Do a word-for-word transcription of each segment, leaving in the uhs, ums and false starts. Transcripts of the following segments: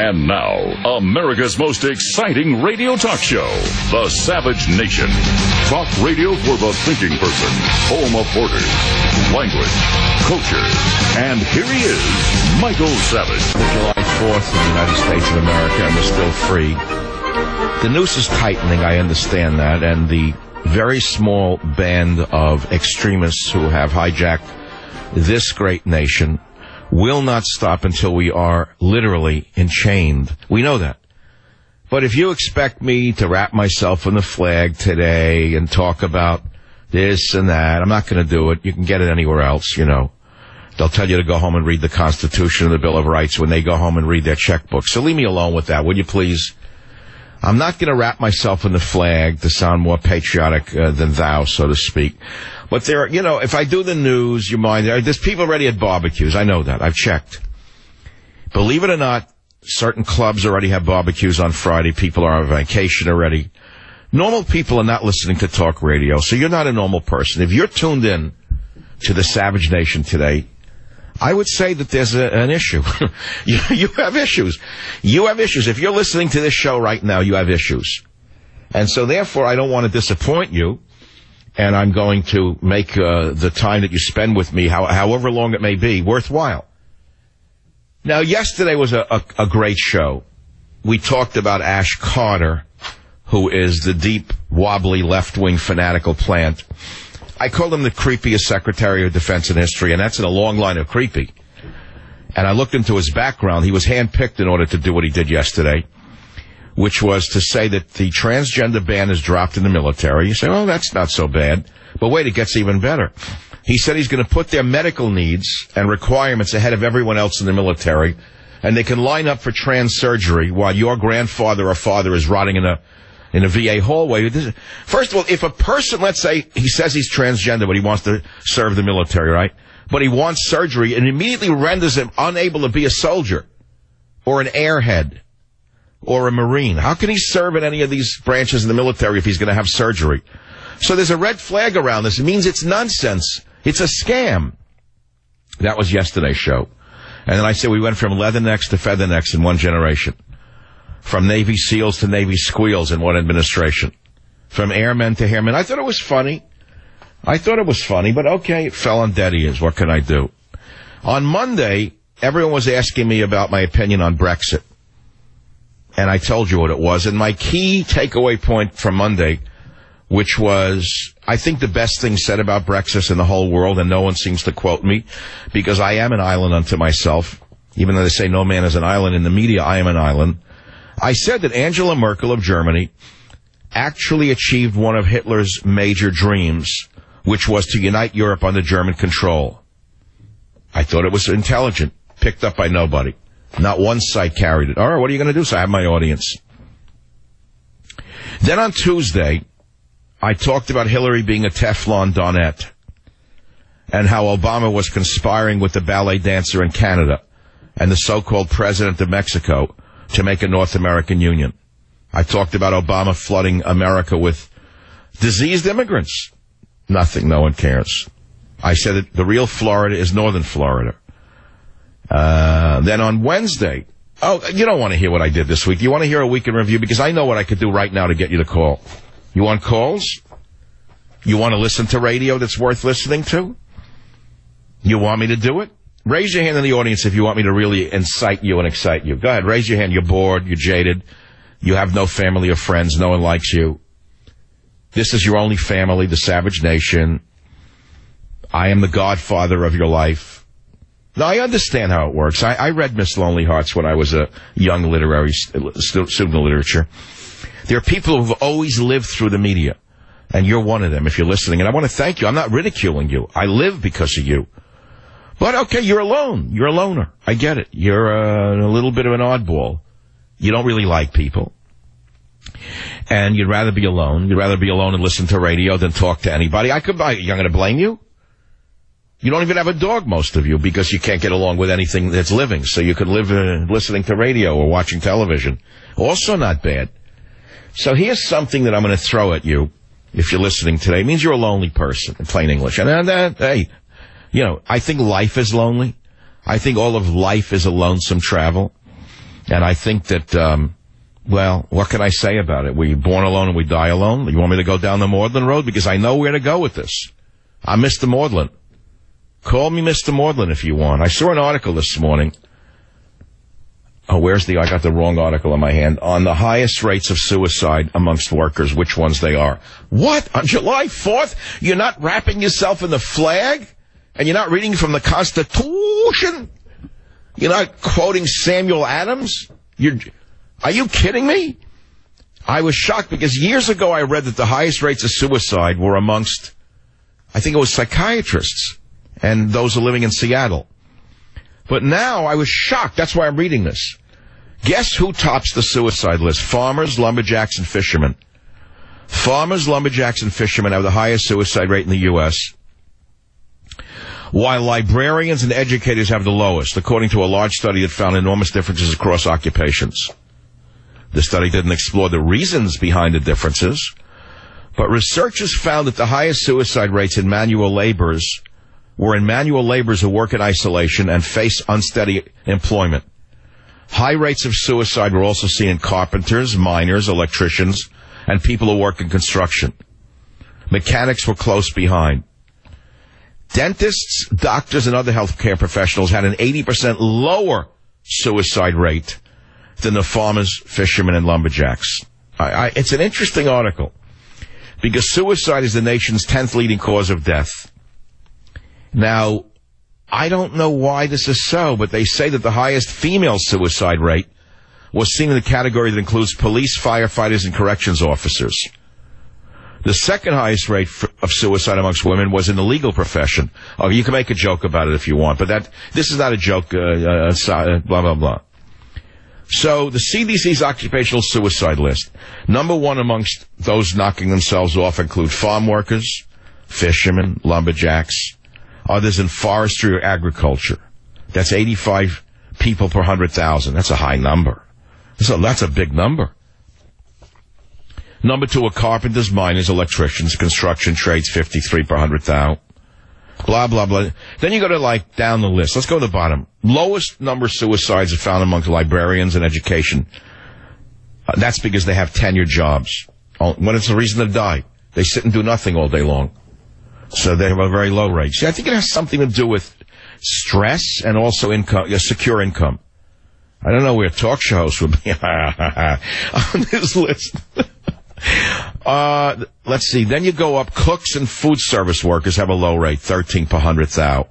And now, America's most exciting radio talk show, The Savage Nation. Talk radio for the thinking person, home of borders, language, culture. And here he is, Michael Savage. July fourth in the United States of America, and we're still free. The noose is tightening, I understand that, and the very small band of extremists who have hijacked this great nation will not stop until we are literally enchained. We know that. But if you expect me to wrap myself in the flag today and talk about this and that, I'm not going to do it. You can get it anywhere else, you know. They'll tell you to go home and read the Constitution and the Bill of Rights when they go home and read their checkbook. So leave me alone with that, would you please? I'm not going to wrap myself in the flag to sound more patriotic uh, than thou, so to speak. But there, you know, if I do the news, you mind, there's people already at barbecues. I know that. I've checked. Believe it or not, certain clubs already have barbecues on Friday. People are on vacation already. Normal people are not listening to talk radio, so you're not a normal person. If you're tuned in to the Savage Nation today, I would say that there's a, an issue. you, you have issues. You have issues. If you're listening to this show right now, you have issues. And so therefore, I don't want to disappoint you. And I'm going to make uh, the time that you spend with me, how, however long it may be, worthwhile. Now, yesterday was a, a, a great show. We talked about Ash Carter, who is the deep, wobbly, left-wing fanatical plant. I called him the creepiest Secretary of Defense in history, and that's in a long line of creepy. And I looked into his background. He was handpicked in order to do what he did yesterday, which was to say that the transgender ban is dropped in the military. You say, oh, that's not so bad. But wait, it gets even better. He said he's going to put their medical needs and requirements ahead of everyone else in the military, and they can line up for trans surgery while your grandfather or father is rotting in a in a V A hallway. First of all, if a person, let's say, he says he's transgender, but he wants to serve the military, right? But he wants surgery, and immediately renders him unable to be a soldier or an airhead or a Marine. How can he serve in any of these branches in the military if he's going to have surgery? So there's a red flag around this. It means it's nonsense. It's a scam. That was yesterday's show. And then I said we went from leathernecks to feathernecks in one generation. From Navy SEALs to Navy squeals in one administration. From airmen to hairmen. I thought it was funny. I thought it was funny, but okay, it fell on dead ears. What can I do? On Monday, everyone was asking me about my opinion on Brexit. And I told you what it was. And my key takeaway point from Monday, which was, I think the best thing said about Brexit in the whole world, and no one seems to quote me, because I am an island unto myself. Even though they say no man is an island in the media, I am an island. I said that Angela Merkel of Germany actually achieved one of Hitler's major dreams, which was to unite Europe under German control. I thought it was intelligent, picked up by nobody. Not one site carried it. All right, what are you going to do? So I have my audience. Then on Tuesday, I talked about Hillary being a Teflon Donette and how Obama was conspiring with the ballet dancer in Canada and the so-called president of Mexico to make a North American union. I talked about Obama flooding America with diseased immigrants. Nothing. No one cares. I said that the real Florida is northern Florida. Uh, then on Wednesday, oh, you don't want to hear what I did this week. You want to hear a week in review? Because I know what I could do right now to get you to call. You want calls? You want to listen to radio that's worth listening to? You want me to do it? Raise your hand in the audience if you want me to really incite you and excite you. Go ahead, raise your hand. You're bored, you're jaded, you have no family or friends, no one likes you. This is your only family, the Savage Nation. I am the godfather of your life. Now, I understand how it works. I, I read Miss Lonely Hearts when I was a young literary st- student of literature. There are people who have always lived through the media, and you're one of them if you're listening. And I want to thank you. I'm not ridiculing you. I live because of you. But, okay, you're alone. You're a loner. I get it. You're uh, a little bit of an oddball. You don't really like people. And you'd rather be alone. You'd rather be alone and listen to radio than talk to anybody. I could buy you. I'm going to blame you. You don't even have a dog, most of you, because you can't get along with anything that's living. So you could live uh, listening to radio or watching television. Also not bad. So here's something that I'm going to throw at you if you're listening today. It means you're a lonely person, in plain English. And, and uh, hey, you know, I think life is lonely. I think all of life is a lonesome travel. And I think that, um, well, what can I say about it? We're born alone and we die alone. You want me to go down the Maudlin Road? Because I know where to go with this. I'm Mister Maudlin. Call me Mister Maudlin if you want. I saw an article this morning. Oh, where's the, I got the wrong article in my hand. On the highest rates of suicide amongst workers, which ones they are. What? On July fourth? You're not wrapping yourself in the flag? And you're not reading from the Constitution? You're not quoting Samuel Adams? You're, are you kidding me? I was shocked because years ago I read that the highest rates of suicide were amongst, I think it was psychiatrists and those who are living in Seattle. But now I was shocked. That's why I'm reading this. Guess who tops the suicide list? Farmers, lumberjacks, and fishermen. Farmers, lumberjacks, and fishermen have the highest suicide rate in the U S, while librarians and educators have the lowest, according to a large study that found enormous differences across occupations. The study didn't explore the reasons behind the differences, but researchers found that the highest suicide rates in manual laborers were in manual laborers who work in isolation and face unsteady employment. High rates of suicide were also seen in carpenters, miners, electricians, and people who work in construction. Mechanics were close behind. Dentists, doctors, and other healthcare professionals had an eighty percent lower suicide rate than the farmers, fishermen, and lumberjacks. I, I, it's an interesting article because suicide is the nation's tenth leading cause of death. Now, I don't know why this is so, but they say that the highest female suicide rate was seen in the category that includes police, firefighters, and corrections officers. The second highest rate of suicide amongst women was in the legal profession. Oh, you can make a joke about it if you want, but that this is not a joke, uh, uh, blah, blah, blah. So the C D C's occupational suicide list. Number one amongst those knocking themselves off include farm workers, fishermen, lumberjacks, others in forestry or agriculture. That's eighty-five people per one hundred thousand. That's a high number. So that's a big number. Number two are carpenters, miners, electricians, construction trades, fifty-three per one hundred thousand. Blah, blah, blah. Then you go to, like, down the list. Let's go to the bottom. Lowest number of suicides are found among librarians and education. Uh, that's because they have tenured jobs. When it's a reason to die, they sit and do nothing all day long. So they have a very low rate. See, I think it has something to do with stress and also income, uh, secure income. I don't know where talk show hosts would be on this list. uh, let's see. Then you go up. Cooks and food service workers have a low rate, thirteen per one hundred thousand.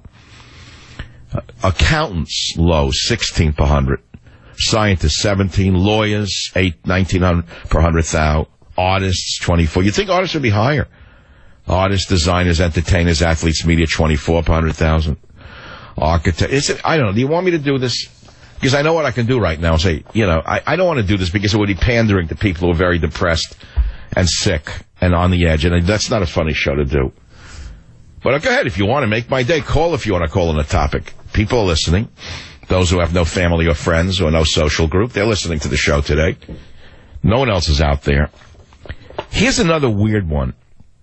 Uh, accountants, low, sixteen per one hundred. Scientists, seventeen. Lawyers, eight, nineteen hundred per one hundred thousand. Artists, twenty-four. You'd think artists would be higher. Artists, designers, entertainers, athletes, media, twenty-four per one hundred thousand. Architect, is it, I don't know. Do you want me to do this? Because I know what I can do right now. Say, you know, I, I don't want to do this because it would be pandering to people who are very depressed and sick and on the edge. And that's not a funny show to do. But go ahead if you want to make my day. Call if you want to call on a topic. People are listening. Those who have no family or friends or no social group, they're listening to the show today. No one else is out there. Here's another weird one.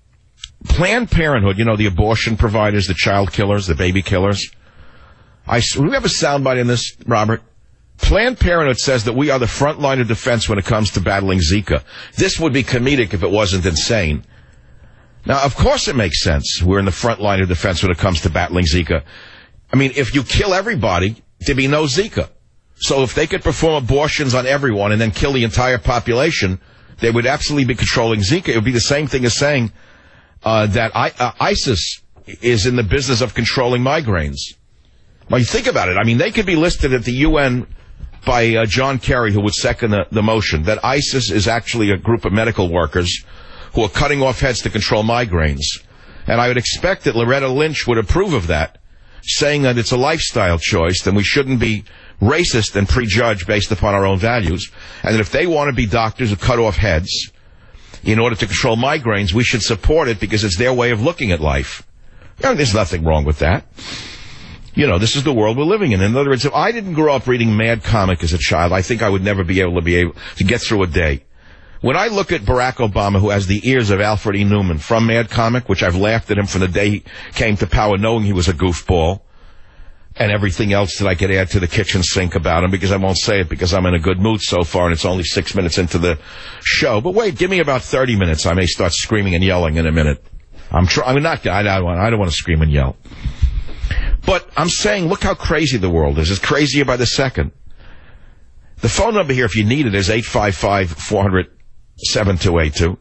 Planned Parenthood, you know, the abortion providers, the child killers, the baby killers. I, do we have a soundbite in this, Robert? Planned Parenthood says that we are the front line of defense when it comes to battling Zika. This would be comedic if it wasn't insane. Now, of course it makes sense. We're in the front line of defense when it comes to battling Zika. I mean, if you kill everybody, there'd be no Zika. So if they could perform abortions on everyone and then kill the entire population, they would absolutely be controlling Zika. It would be the same thing as saying uh, that I, uh, ISIS is in the business of controlling migraines. Well, you think about it. I mean, they could be listed at the U N by uh, John Kerry, who would second the, the motion, that ISIS is actually a group of medical workers who are cutting off heads to control migraines. And I would expect that Loretta Lynch would approve of that, saying that it's a lifestyle choice, and we shouldn't be racist and prejudge based upon our own values, and that if they want to be doctors who cut off heads in order to control migraines, we should support it because it's their way of looking at life. You know, there's nothing wrong with that. You know, this is the world we're living in. In other words, if I didn't grow up reading Mad Comic as a child, I think I would never be able to be able to get through a day. When I look at Barack Obama, who has the ears of Alfred E. Newman from Mad Comic, which I've laughed at him from the day he came to power knowing he was a goofball, and everything else that I could add to the kitchen sink about him, because I won't say it because I'm in a good mood so far and it's only six minutes into the show. But wait, give me about thirty minutes. I may start screaming and yelling in a minute. I'm trying. I'm not. I don't want. I don't want to scream and yell. But I'm saying, look how crazy the world is. It's crazier by the second. The phone number here, if you need it, is eight five five, four hundred, seven two eight two.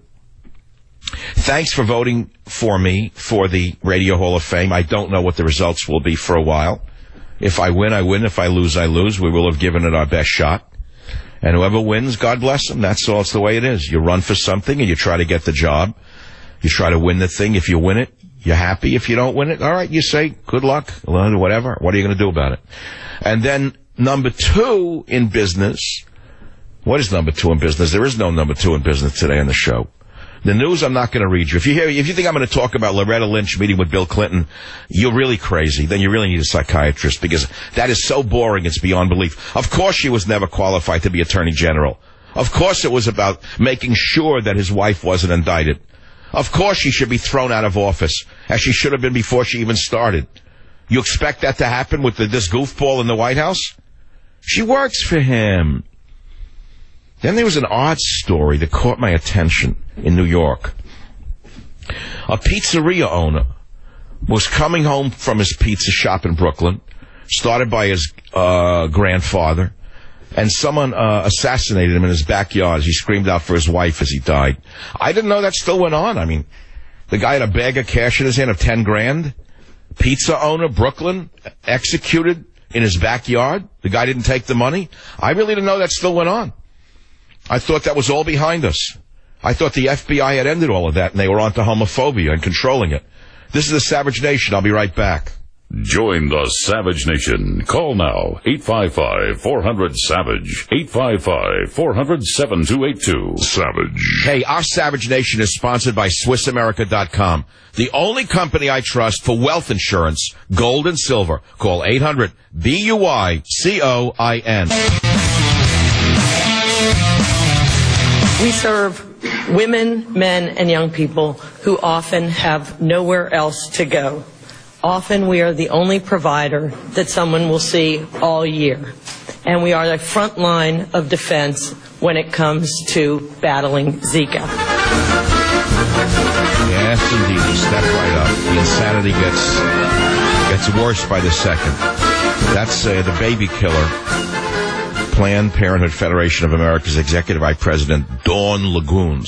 Thanks for voting for me for the Radio Hall of Fame. I don't know what the results will be for a while. If I win, I win. If I lose, I lose. We will have given it our best shot. And whoever wins, God bless them. That's all. It's the way it is. You run for something and you try to get the job. You try to win the thing. If you win it, you're happy. If you don't win it, all right, you say, good luck, whatever. What are you going to do about it? And then number two in business. What is number two in business? There is no number two in business today on the show. The news, I'm not going to read you. If you hear, if you think I'm going to talk about Loretta Lynch meeting with Bill Clinton, you're really crazy. Then you really need a psychiatrist, because that is so boring, it's beyond belief. Of course she was never qualified to be Attorney General. Of course it was about making sure that his wife wasn't indicted. Of course she should be thrown out of office, as she should have been before she even started. You expect that to happen with the, this goofball in the White House? She works for him. Then there was an odd story that caught my attention in New York. A pizzeria owner was coming home from his pizza shop in Brooklyn, started by his uh, grandfather, and someone uh, assassinated him in his backyard as he screamed out for his wife as he died. I didn't know that still went on. I mean, the guy had a bag of cash in his hand of ten grand. Pizza owner, Brooklyn, executed in his backyard. The guy didn't take the money. I really didn't know that still went on. I thought that was all behind us. I thought the F B I had ended all of that and they were onto homophobia and controlling it. This is the Savage Nation. I'll be right back. Join the Savage Nation. Call now, eight five five, four hundred, SAVAGE, eight five five, four hundred, seven two eight two. Savage. Hey, our Savage Nation is sponsored by Swiss America dot com, the only company I trust for wealth insurance, gold and silver. Call eight hundred, B U Y C O I N. We serve women, men, and young people who often have nowhere else to go. Often we are the only provider that someone will see all year. And we are the front line of defense when it comes to battling Zika. Yes, indeed. You step right up. The insanity gets gets worse by the second. That's uh, the baby killer. Planned Parenthood Federation of America's Executive Vice President, Dawn Lagoons,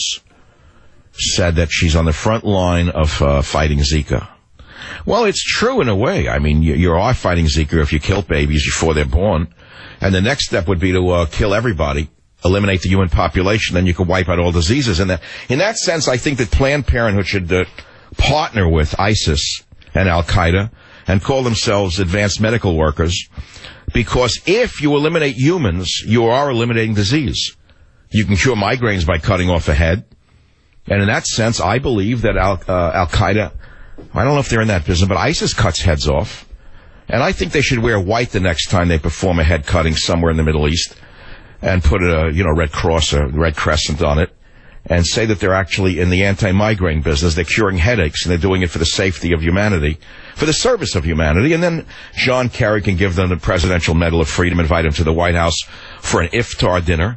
said that she's on the front line of uh, fighting Zika. Well, it's true in a way. I mean, you, you are fighting Zika if you kill babies before they're born. And the next step would be to uh, kill everybody, eliminate the human population, then you could wipe out all diseases. And that, in that sense, I think that Planned Parenthood should uh, partner with ISIS and Al-Qaeda and call themselves advanced medical workers. Because if you eliminate humans, you are eliminating disease. You can cure migraines by cutting off a head. And in that sense, I believe that Al, uh, Al-Qaeda, I don't know if they're in that business, but ISIS cuts heads off. And I think they should wear white the next time they perform a head cutting somewhere in the Middle East and put a, you know, red cross or red crescent on it and say that they're actually in the anti-migraine business. They're curing headaches, and they're doing it for the safety of humanity, for the service of humanity. And then John Kerry can give them the Presidential Medal of Freedom, invite them to the White House for an iftar dinner,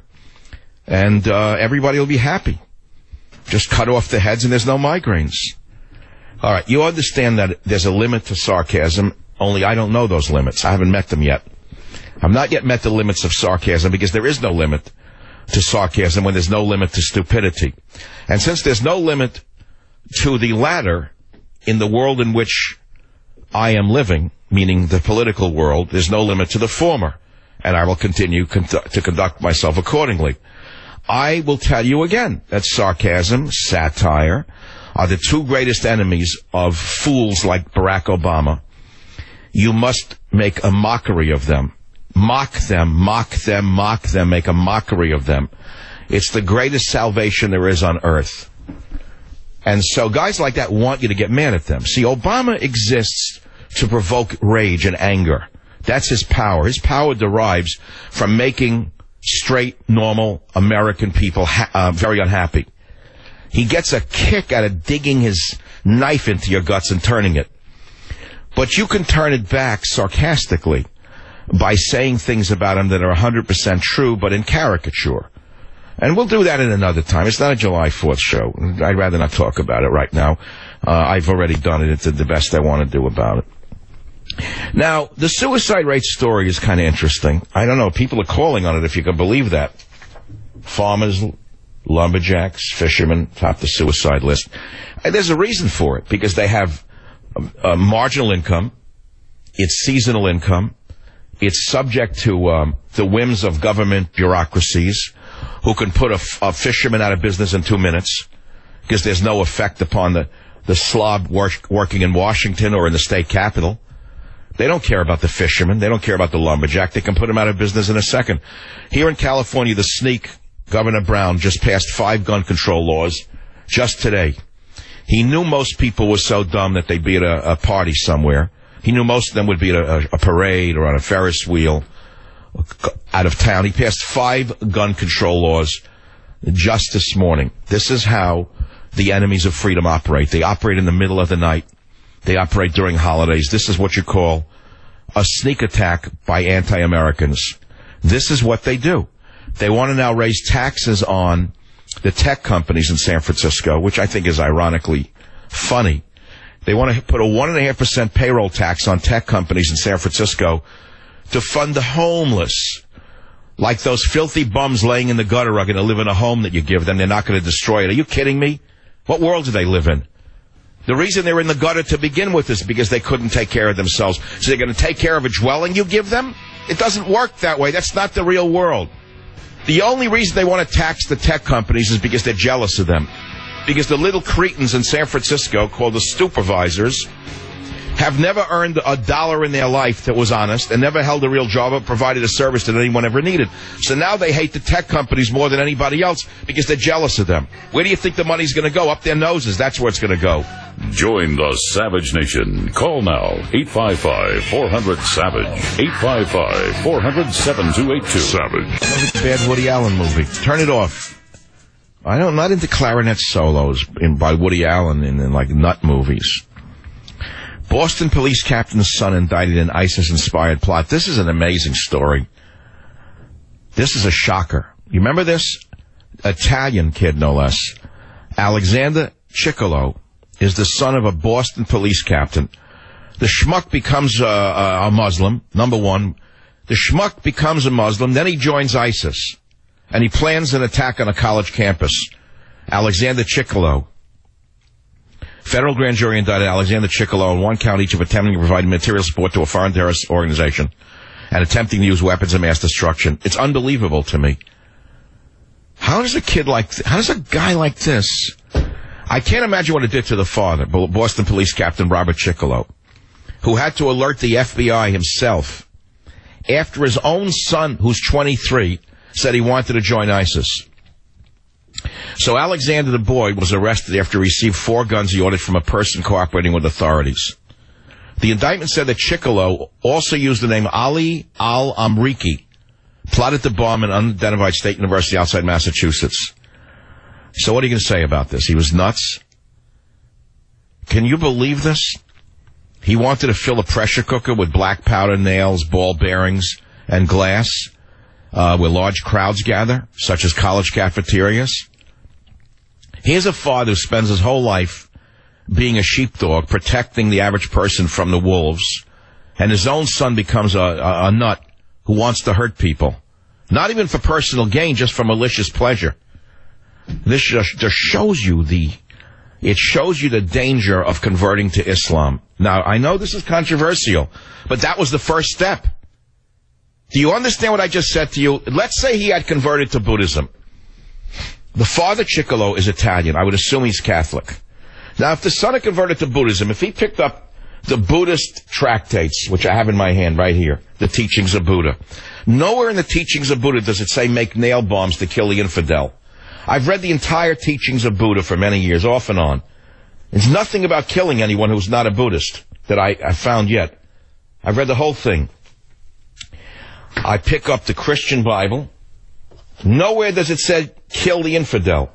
and uh, everybody will be happy. Just cut off the heads and there's no migraines. All right, you understand that there's a limit to sarcasm, only I don't know those limits. I haven't met them yet. I've not yet met the limits of sarcasm, because there is no limit to sarcasm when there's no limit to stupidity. And since there's no limit to the latter in the world in which I am living, meaning the political world, there's no limit to the former. And I will continue con- to conduct myself accordingly. I will tell you again that sarcasm, satire, are the two greatest enemies of fools like Barack Obama. You must make a mockery of them. Mock them, mock them, mock them, make a mockery of them. It's the greatest salvation there is on earth. And so guys like that want you to get mad at them. See, Obama exists to provoke rage and anger. That's his power. His power derives from making straight, normal American people ha- uh, very unhappy. He gets a kick out of digging his knife into your guts and turning it. But you can turn it back sarcastically by saying things about him that are one hundred percent true, but in caricature. And we'll do that at another time. It's not a July fourth show. I'd rather not talk about it right now. Uh, I've already done it. It's the best I want to do about it. Now, the suicide rate story is kind of interesting. I don't know. People are calling on it, if you can believe that. Farmers, lumberjacks, fishermen top the suicide list. And there's a reason for it, because they have a, a marginal income. It's seasonal income. It's subject to um, the whims of government bureaucracies who can put a, a fisherman out of business in two minutes because there's no effect upon the, the slob work, working in Washington or in the state capitol. They don't care about the fisherman. They don't care about the lumberjack. They can put him out of business in a second. Here in California, the sneak, Governor Brown, just passed five gun control laws just today. He knew most people were so dumb that they'd be at a, a party somewhere. He knew most of them would be at a, a parade or on a Ferris wheel out of town. He passed five gun control laws just this morning. This is how the enemies of freedom operate. They operate in the middle of the night. They operate during holidays. This is what you call a sneak attack by anti-Americans. This is what they do. They want to now raise taxes on the tech companies in San Francisco, which I think is ironically funny. They want to put a one point five percent payroll tax on tech companies in San Francisco to fund the homeless. Like those filthy bums laying in the gutter are going to live in a home that you give them. They're not going to destroy it. Are you kidding me? What world do they live in? The reason they're in the gutter to begin with is because they couldn't take care of themselves. So they're going to take care of a dwelling you give them? It doesn't work that way. That's not the real world. The only reason they want to tax the tech companies is because they're jealous of them. Because the little cretins in San Francisco, called the supervisors, have never earned a dollar in their life that was honest and never held a real job or provided a service that anyone ever needed. So now they hate the tech companies more than anybody else because they're jealous of them. Where do you think the money's going to go? Up their noses. That's where it's going to go. Join the Savage Nation. Call now, eight five five, four hundred, SAVAGE, eight five five, four hundred, seven two eight two. Savage. Another bad Woody Allen movie. Turn it off. I don't, I'm not into clarinet solos in, by Woody Allen in, in like nut movies. Boston police captain's son indicted in ISIS-inspired plot. This is an amazing story. This is a shocker. You remember this? Italian kid, no less. Alexander Ciccolo is the son of a Boston police captain. The schmuck becomes a, a, a Muslim, number one. The schmuck becomes a Muslim, then he joins ISIS. And he plans an attack on a college campus. Alexander Ciccolo. Federal grand jury indicted Alexander Ciccolo on one count each of attempting to provide material support to a foreign terrorist organization and attempting to use weapons of mass destruction. It's unbelievable to me. How does a kid like, th- how does a guy like this, I can't imagine what it did to the father, Boston Police Captain Robert Ciccolo, who had to alert the F B I himself after his own son, who's twenty-three, said he wanted to join ISIS. So Alexander, the boy, was arrested after he received four guns he ordered from a person cooperating with authorities. The indictment said that Ciccolo also used the name Ali al-Amriki, plotted to bomb an unidentified state university outside Massachusetts. So what are you going to say about this? He was nuts? Can you believe this? He wanted to fill a pressure cooker with black powder nails, ball bearings, and glass, uh, where large crowds gather, such as college cafeterias. Here's a father who spends his whole life being a sheepdog, protecting the average person from the wolves, and his own son becomes a, a, a nut who wants to hurt people. Not even for personal gain, just for malicious pleasure. This just, just shows you the, it shows you the danger of converting to Islam. Now, I know this is controversial, but that was the first step. Do you understand what I just said to you? Let's say he had converted to Buddhism. The father, Ciccolo, is Italian. I would assume he's Catholic. Now, if the son had converted to Buddhism, if he picked up the Buddhist tractates, which I have in my hand right here, the teachings of Buddha, nowhere in the teachings of Buddha does it say make nail bombs to kill the infidel. I've read the entire teachings of Buddha for many years, off and on. There's nothing about killing anyone who's not a Buddhist that I, I found yet. I've read the whole thing. I pick up the Christian Bible. Nowhere does it say kill the infidel.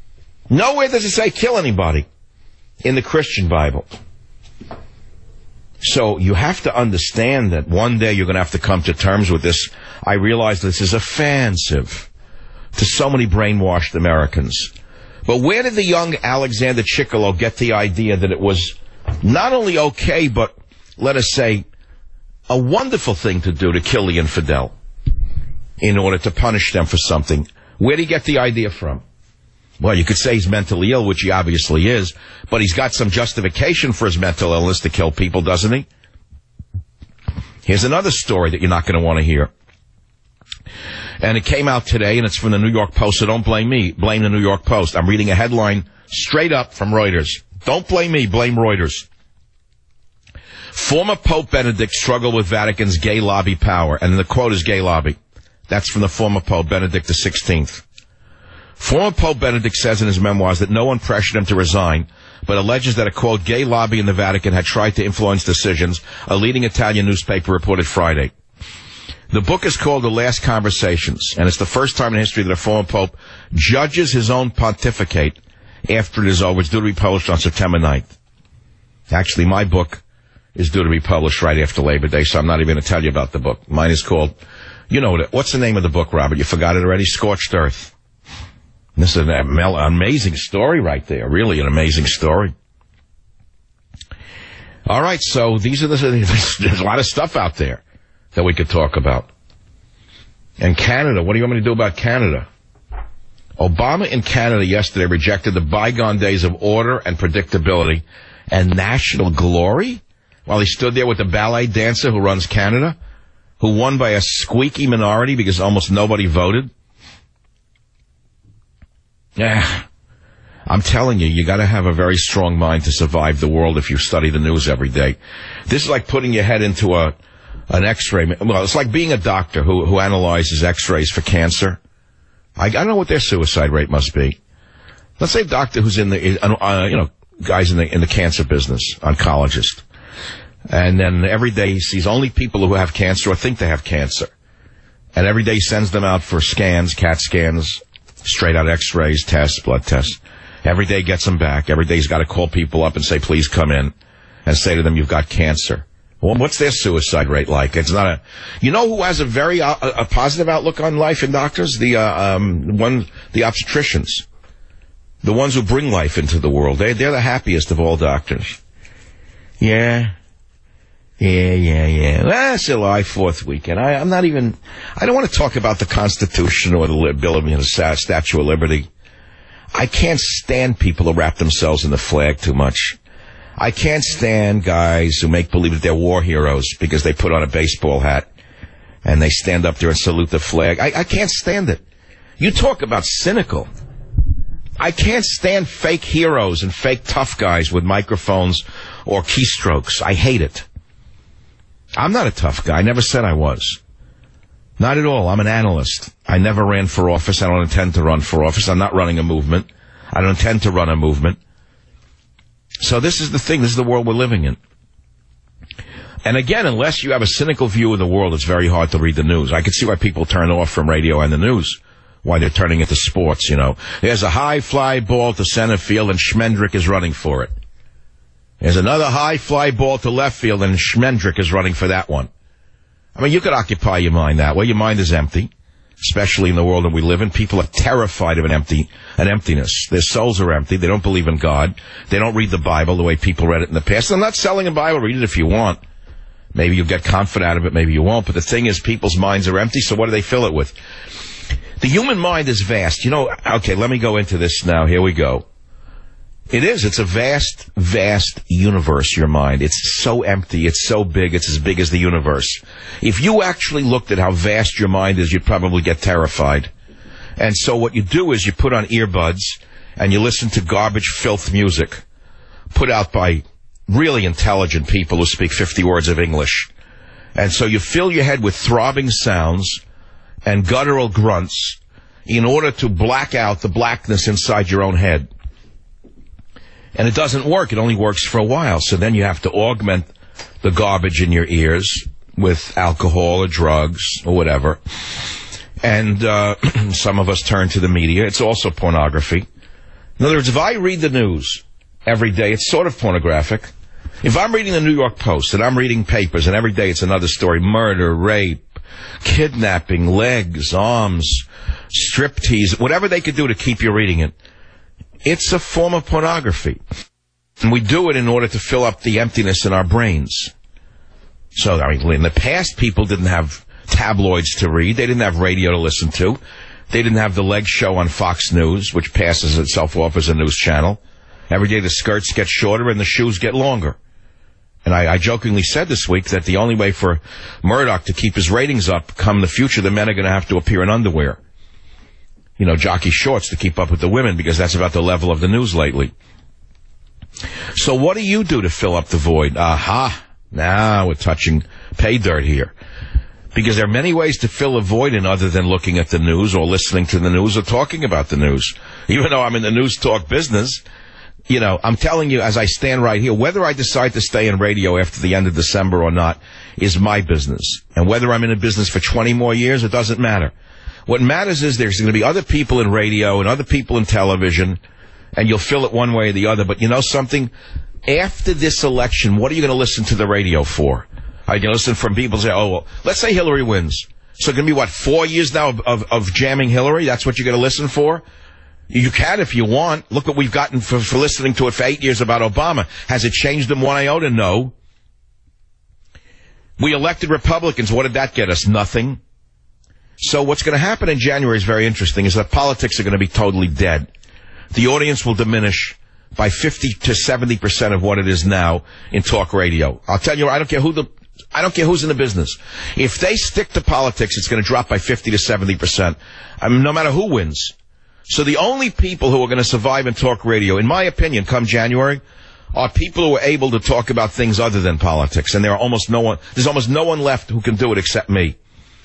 Nowhere does it say kill anybody in the Christian Bible. So you have to understand that one day you're going to have to come to terms with this. I realize this is offensive to so many brainwashed Americans. But where did the young Alexander Chikolo get the idea that it was not only okay, but let us say a wonderful thing to do to kill the infidel in order to punish them for something? Where did he get the idea from? Well, you could say he's mentally ill, which he obviously is, but he's got some justification for his mental illness to kill people, doesn't he? Here's another story that you're not going to want to hear. And it came out today, and it's from the New York Post, so don't blame me. Blame the New York Post. I'm reading a headline straight up from Reuters. Don't blame me. Blame Reuters. Former Pope Benedict struggled with Vatican's gay lobby power. And the quote is gay lobby. That's from the former Pope, Benedict the sixteenth. Former Pope Benedict says in his memoirs that no one pressured him to resign, but alleges that a, quote, gay lobby in the Vatican had tried to influence decisions, a leading Italian newspaper reported Friday. The book is called The Last Conversations, and it's the first time in history that a former pope judges his own pontificate after it is over. It's due to be published on September ninth. Actually, my book is due to be published right after Labor Day, so I'm not even going to tell you about the book. Mine is called, you know, what's the name of the book, Robert? You forgot it already? Scorched Earth. This is an amazing story right there. Really an amazing story. All right, so these are the, there's a lot of stuff out there that we could talk about. And Canada, what do you want me to do about Canada? Obama in Canada yesterday rejected the bygone days of order and predictability and national glory while he stood there with the ballet dancer who runs Canada, who won by a squeaky minority because almost nobody voted. Yeah, I'm telling you, you got to have a very strong mind to survive the world if you study the news every day. This is like putting your head into a an X-ray. Well, it's like being a doctor who who analyzes X-rays for cancer. I, I don't know what their suicide rate must be. Let's say a doctor who's in the uh, you know guys in the in the cancer business, oncologist, and then every day he sees only people who have cancer or think they have cancer, and every day he sends them out for scans, CAT scans, straight out X-rays, tests, blood tests. Every day gets them back. Every day he's got to call people up and say, please come in, and say to them, you've got cancer. Well, what's their suicide rate like? It's not a, you know who has a very, uh, a positive outlook on life in doctors? The, uh, um, one, the obstetricians. The ones who bring life into the world. They, they're the happiest of all doctors. Yeah. Yeah, yeah, yeah. Well, it's July fourth weekend. I, I'm not even, I don't want to talk about the Constitution or the Bill of, you know, Statue of Liberty. I can't stand people who wrap themselves in the flag too much. I can't stand guys who make believe that they're war heroes because they put on a baseball hat and they stand up there and salute the flag. I, I can't stand it. You talk about cynical. I can't stand fake heroes and fake tough guys with microphones or keystrokes. I hate it. I'm not a tough guy. I never said I was. Not at all. I'm an analyst. I never ran for office. I don't intend to run for office. I'm not running a movement. I don't intend to run a movement. So this is the thing. This is the world we're living in. And again, unless you have a cynical view of the world, it's very hard to read the news. I can see why people turn off from radio and the news, why they're turning it to sports, you know. There's a high fly ball to center field and Schmendrick is running for it. There's another high fly ball to left field and Schmendrick is running for that one. I mean, you could occupy your mind that way. Your mind is empty, especially in the world that we live in. People are terrified of an empty, an emptiness. Their souls are empty. They don't believe in God. They don't read the Bible the way people read it in the past. I'm not selling a Bible. Read it if you want. Maybe you'll get comfort out of it. Maybe you won't. But the thing is, people's minds are empty. So what do they fill it with? The human mind is vast. You know, okay, let me go into this now. Here we go. It is. It's a vast, vast universe, your mind. It's so empty. It's so big. It's as big as the universe. If you actually looked at how vast your mind is, you'd probably get terrified. And so what you do is you put on earbuds and you listen to garbage, filth music put out by really intelligent people who speak fifty words of English. And so you fill your head with throbbing sounds and guttural grunts in order to black out the blackness inside your own head. And it doesn't work. It only works for a while. So then you have to augment the garbage in your ears with alcohol or drugs or whatever. And uh, some of us turn to the media. It's also pornography. In other words, if I read the news every day, it's sort of pornographic. If I'm reading the New York Post and I'm reading papers and every day it's another story, murder, rape, kidnapping, legs, arms, striptease, whatever they could do to keep you reading it, it's a form of pornography. And we do it in order to fill up the emptiness in our brains. So, I mean, in the past, people didn't have tabloids to read. They didn't have radio to listen to. They didn't have the Leg Show on Fox News, which passes itself off as a news channel. Every day the skirts get shorter and the shoes get longer. And I, I jokingly said this week that the only way for Murdoch to keep his ratings up come the future, the men are going to have to appear in underwear. You know, jockey shorts to keep up with the women, because that's about the level of the news lately. So what do you do to fill up the void? Aha! Now we're touching pay dirt here. Because there are many ways to fill a void in other than looking at the news or listening to the news or talking about the news. Even though I'm in the news talk business, you know, I'm telling you as I stand right here, whether I decide to stay in radio after the end of December or not is my business. And whether I'm in a business for twenty more years, it doesn't matter. What matters is there's going to be other people in radio and other people in television, and you'll fill it one way or the other. But you know something? After this election, what are you going to listen to the radio for? Are you going to listen from people say, oh, well, let's say Hillary wins. So it's going to be, what, four years now of, of, of jamming Hillary? That's what you're going to listen for? You can if you want. Look what we've gotten for, for listening to it for eight years about Obama. Has it changed them one iota? No. We elected Republicans. What did that get us? Nothing. So what's going to happen in January is very interesting, is that politics are going to be totally dead. The audience will diminish by fifty to seventy percent of what it is now in talk radio. I'll tell you, I don't care who the, I don't care who's in the business. If they stick to politics, it's going to drop by fifty to seventy percent. I mean, no matter who wins. So the only people who are going to survive in talk radio, in my opinion, come January, are people who are able to talk about things other than politics. And there are almost no one, there's almost no one left who can do it except me.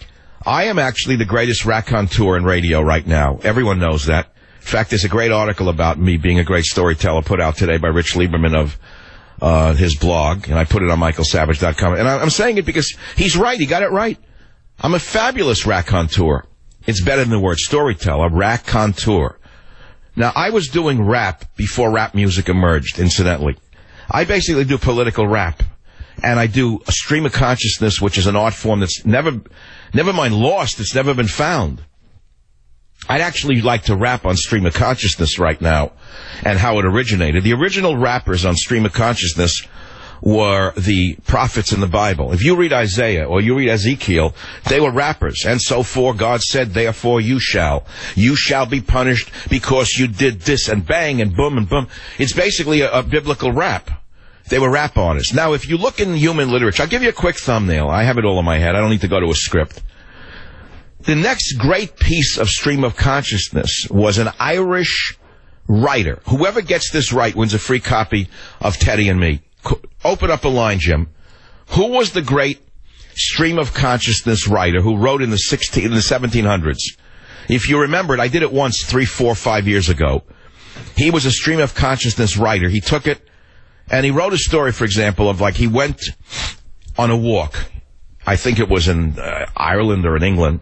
I am actually the greatest raconteur in radio right now. Everyone knows that. In fact, there's a great article about me being a great storyteller put out today by Rich Lieberman of uh his blog, and I put it on michael savage dot com. And I'm saying it because he's right. He got it right. I'm a fabulous raconteur. It's better than the word storyteller, raconteur. Now, I was doing rap before rap music emerged, incidentally. I basically do political rap. And I do a stream of consciousness, which is an art form that's never, never mind lost, it's never been found. I'd actually like to rap on stream of consciousness right now and how it originated. The original rappers on stream of consciousness were the prophets in the Bible. If you read Isaiah or you read Ezekiel, they were rappers. And so for God said, therefore you shall. You shall be punished because you did this, and bang and boom and boom. It's basically a, a biblical rap. They were rap artists. Now, if you look in human literature, I'll give you a quick thumbnail. I have it all in my head. I don't need to go to a script. The next great piece of stream of consciousness was an Irish writer. Whoever gets this right wins a free copy of Teddy and Me. Open up a line, Jim. Who was the great stream of consciousness writer who wrote in the sixteen, in the seventeen hundreds? If you remember it, I did it once three, four, five years ago. He was a stream of consciousness writer. He took it and he wrote a story, for example, of like he went on a walk. I think it was in uh, Ireland or in England.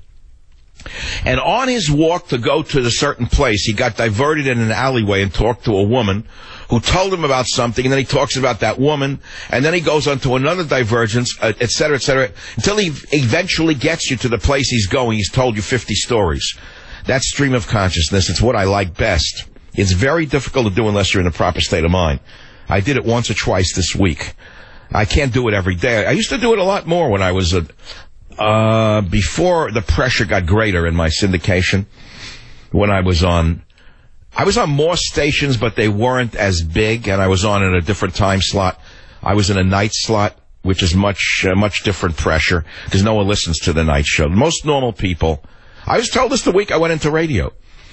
And on his walk to go to a certain place, he got diverted in an alleyway and talked to a woman who told him about something, and then he talks about that woman, and then he goes on to another divergence, uh, et cetera, et cetera, until he eventually gets you to the place he's going. He's told you fifty stories. That's stream of consciousness. It's what I like best. It's very difficult to do unless you're in the proper state of mind. I did it once or twice this week. I can't do it every day. I used to do it a lot more when I was a, uh, before the pressure got greater in my syndication, when I was on, I was on more stations, but they weren't as big, and I was on in a different time slot. I was in a night slot, which is much, uh, much different pressure, because no one listens to the night show. Most normal people, I was told this the week I went into radio.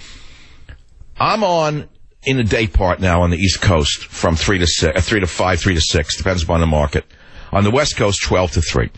I'm on in the day part now on the East Coast from three to six, uh, three to five, three to six, depends upon the market. On the West Coast, twelve to three.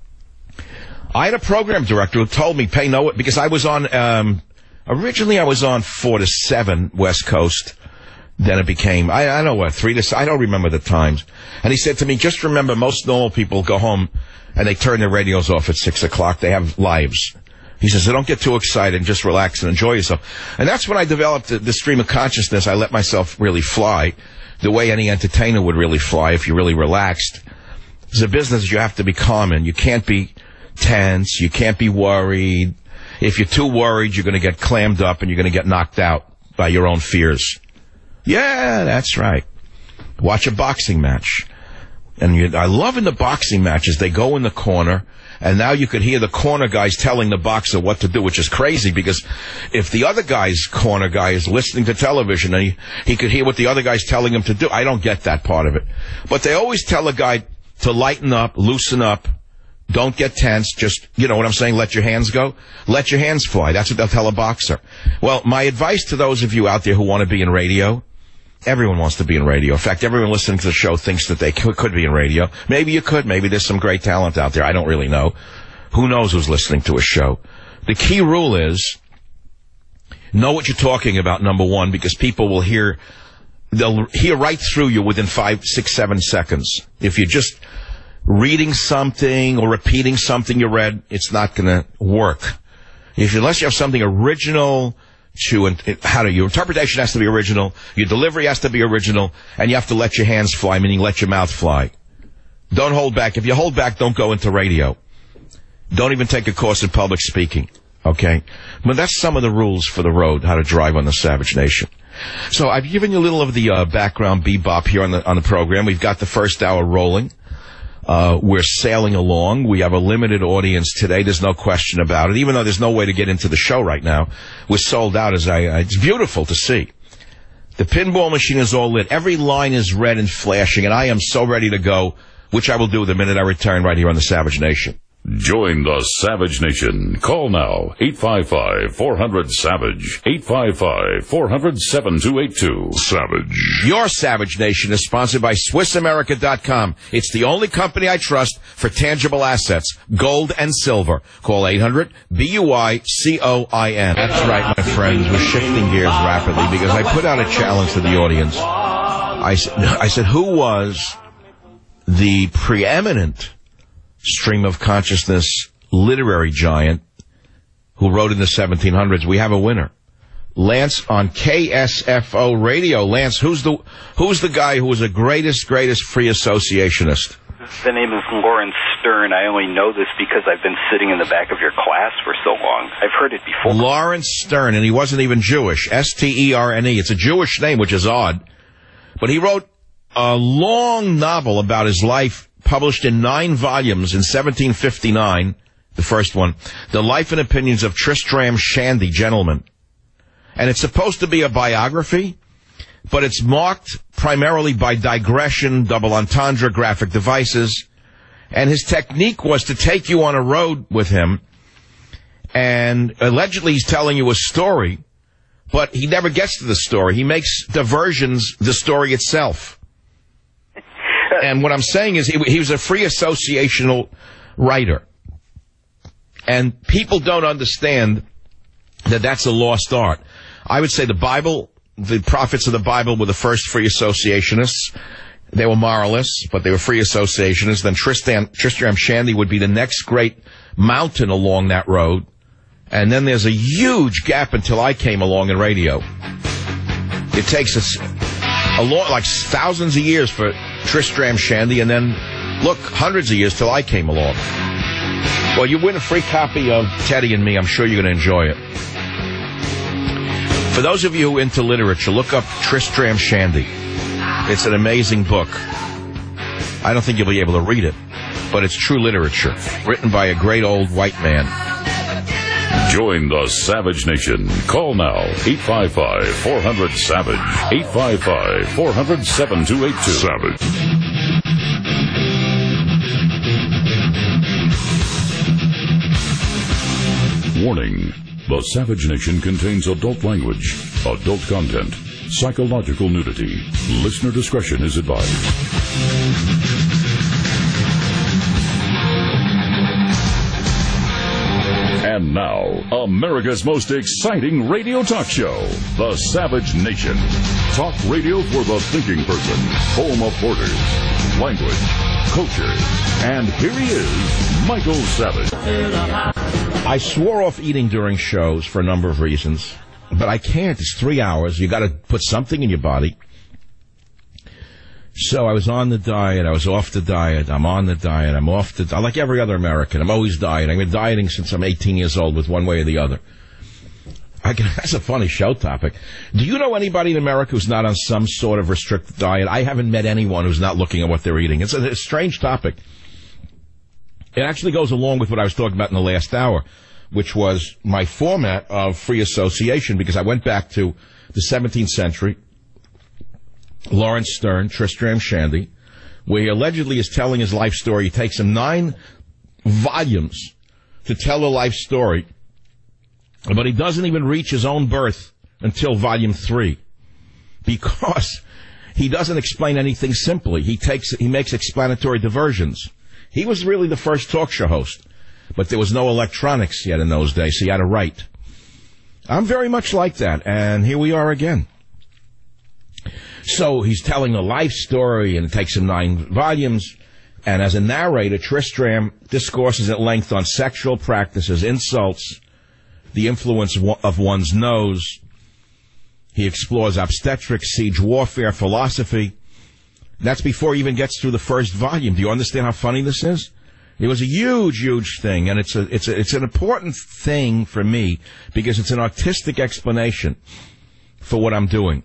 I had a program director who told me, pay no, because I was on, um, originally I was on four to seven West Coast. Then it became, I, I don't know what, three to, I don't remember the times. And he said to me, just remember, most normal people go home and they turn their radios off at six o'clock. They have lives. He says, so don't get too excited, just relax and enjoy yourself. And that's when I developed the, the stream of consciousness. I let myself really fly the way any entertainer would really fly if you're really relaxed. It's a business you have to be calm in. You can't be tense. You can't be worried. If you're too worried, you're going to get clammed up and you're going to get knocked out by your own fears. Yeah, that's right. Watch a boxing match. And you, I love in the boxing matches, they go in the corner, and now you could hear the corner guys telling the boxer what to do, which is crazy, because if the other guy's corner guy is listening to television and he, he could hear what the other guy's telling him to do, I don't get that part of it. But they always tell a guy to lighten up, loosen up, don't get tense, just, you know what I'm saying, let your hands go. Let your hands fly. That's what they'll tell a boxer. Well, my advice to those of you out there who want to be in radio, everyone wants to be in radio. In fact, everyone listening to the show thinks that they could, could be in radio. Maybe you could. Maybe there's some great talent out there. I don't really know. Who knows who's listening to a show? The key rule is know what you're talking about, number one, because people will hear, they'll hear right through you within five, six, seven seconds. If you're just reading something or repeating something you read, it's not going to work. If unless you have something original to, how do your interpretation has to be original, your delivery has to be original, and you have to let your hands fly, meaning let your mouth fly. Don't hold back. If you hold back, don't go into radio. Don't even take a course in public speaking. Okay? But that's some of the rules for the road, how to drive on the Savage Nation. So I've given you a little of the uh, background bebop here on the on the program. We've got the first hour rolling. Uh, we're sailing along. We have a limited audience today. There's no question about it. Even though there's no way to get into the show right now, we're sold out. As I, it's beautiful to see. The pinball machine is all lit. Every line is red and flashing, and I am so ready to go, which I will do the minute I return right here on the Savage Nation. Join the Savage Nation. Call now, eight five five, four hundred, SAVAGE, eight five five, four hundred, seven two eight two. Savage. Your Savage Nation is sponsored by Swiss America dot com. It's the only company I trust for tangible assets, gold and silver. Call eight hundred, B U I C O I N. That's right, my friends. We're shifting gears rapidly because I put out a challenge to the audience. I, I said, who was the preeminent stream of consciousness literary giant who wrote in the seventeen hundreds? We have a winner. Lance on K S F O radio. Lance, who's the who's the guy who was the greatest, greatest free associationist? The name is Lawrence Stern. I only know this because I've been sitting in the back of your class for so long. I've heard it before. Lawrence Stern, and he wasn't even Jewish. S T E R N E. It's a Jewish name, which is odd. But he wrote a long novel about his life, published in nine volumes in seventeen fifty-nine, the first one, The Life and Opinions of Tristram Shandy, Gentleman. And it's supposed to be a biography, but it's marked primarily by digression, double entendre, graphic devices. And his technique was to take you on a road with him, and allegedly he's telling you a story, but he never gets to the story. He makes diversions the story itself. And what I'm saying is he, he was a free associational writer. And people don't understand that that's a lost art. I would say the Bible, the prophets of the Bible were the first free associationists. They were moralists, but they were free associationists. Then Tristram, Tristram Shandy would be the next great mountain along that road. And then there's a huge gap until I came along in radio. It takes us a lot, like thousands of years for Tristram Shandy, and then, look, hundreds of years till I came along. Well, you win a free copy of Teddy and Me. I'm sure you're going to enjoy it. For those of you who are into literature, look up Tristram Shandy. It's an amazing book. I don't think you'll be able to read it, but it's true literature, written by a great old white man. Join the Savage Nation. Call now, eight five five, four hundred, SAVAGE, eight five five, four hundred, seven two eight two. Savage. Warning. The Savage Nation contains adult language, adult content, psychological nudity. Listener discretion is advised. And now, America's most exciting radio talk show, The Savage Nation. Talk radio for the thinking person, home of borders, language, culture. And here he is, Michael Savage. I swore off eating during shows for a number of reasons, but I can't. It's three hours. You got to put something in your body. So I was on the diet. I was off the diet. I'm on the diet. I'm off the diet. Like every other American, I'm always dieting. I've been dieting since I'm eighteen years old with one way or the other. I can, that's a funny show topic. Do you know anybody in America who's not on some sort of restricted diet? I haven't met anyone who's not looking at what they're eating. It's a, a strange topic. It actually goes along with what I was talking about in the last hour, which was my format of free association, because I went back to the seventeenth century, Lawrence Stern, Tristram Shandy, where he allegedly is telling his life story. It takes him nine volumes to tell a life story, but he doesn't even reach his own birth until volume three, because he doesn't explain anything simply. He takes, he makes explanatory diversions. He was really the first talk show host, but there was no electronics yet in those days, so he had to write. I'm very much like that, and here we are again. So he's telling a life story, and it takes him nine volumes. And as a narrator, Tristram discourses at length on sexual practices, insults, the influence of one's nose. He explores obstetrics, siege warfare, philosophy. That's before he even gets through the first volume. Do you understand how funny this is? It was a huge, huge thing, and it's a, it's a, it's an important thing for me because it's an artistic explanation for what I'm doing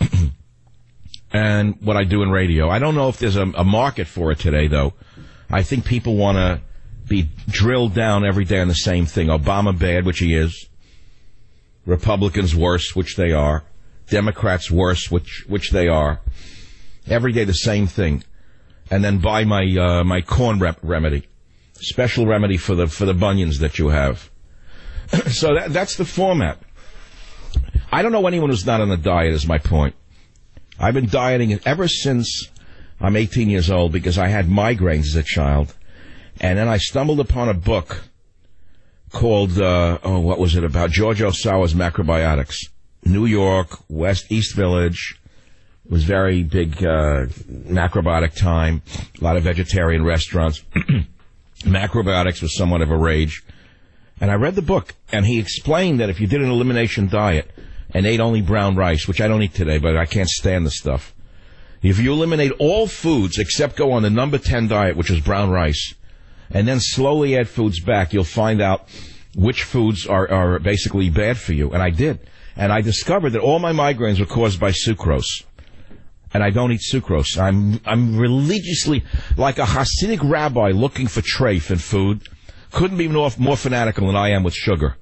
and what I do in radio. I don't know if there's a, a market for it today, though. I think people want to be drilled down every day on the same thing. Obama bad, which he is. Republicans worse, which they are. Democrats worse, which which they are. Every day the same thing. And then buy my uh, my corn rep remedy. Special remedy for the for the bunions that you have. So that, that's the format. I don't know anyone who's not on a diet, is my point. I've been dieting ever since I'm eighteen years old because I had migraines as a child. And then I stumbled upon a book called, uh, oh, what was it about? George Osawa's Macrobiotics. New York, West, East Village. It was very big uh, macrobiotic time. A lot of vegetarian restaurants. Macrobiotics was somewhat of a rage. And I read the book, and he explained that if you did an elimination diet and ate only brown rice, which I don't eat today, but I can't stand the stuff. If you eliminate all foods except go on the number ten diet, which is brown rice, and then slowly add foods back, you'll find out which foods are, are basically bad for you. And I did. And I discovered that all my migraines were caused by sucrose. And I don't eat sucrose. I'm I'm religiously, like a Hasidic rabbi looking for treif in food, couldn't be more, more fanatical than I am with sugar.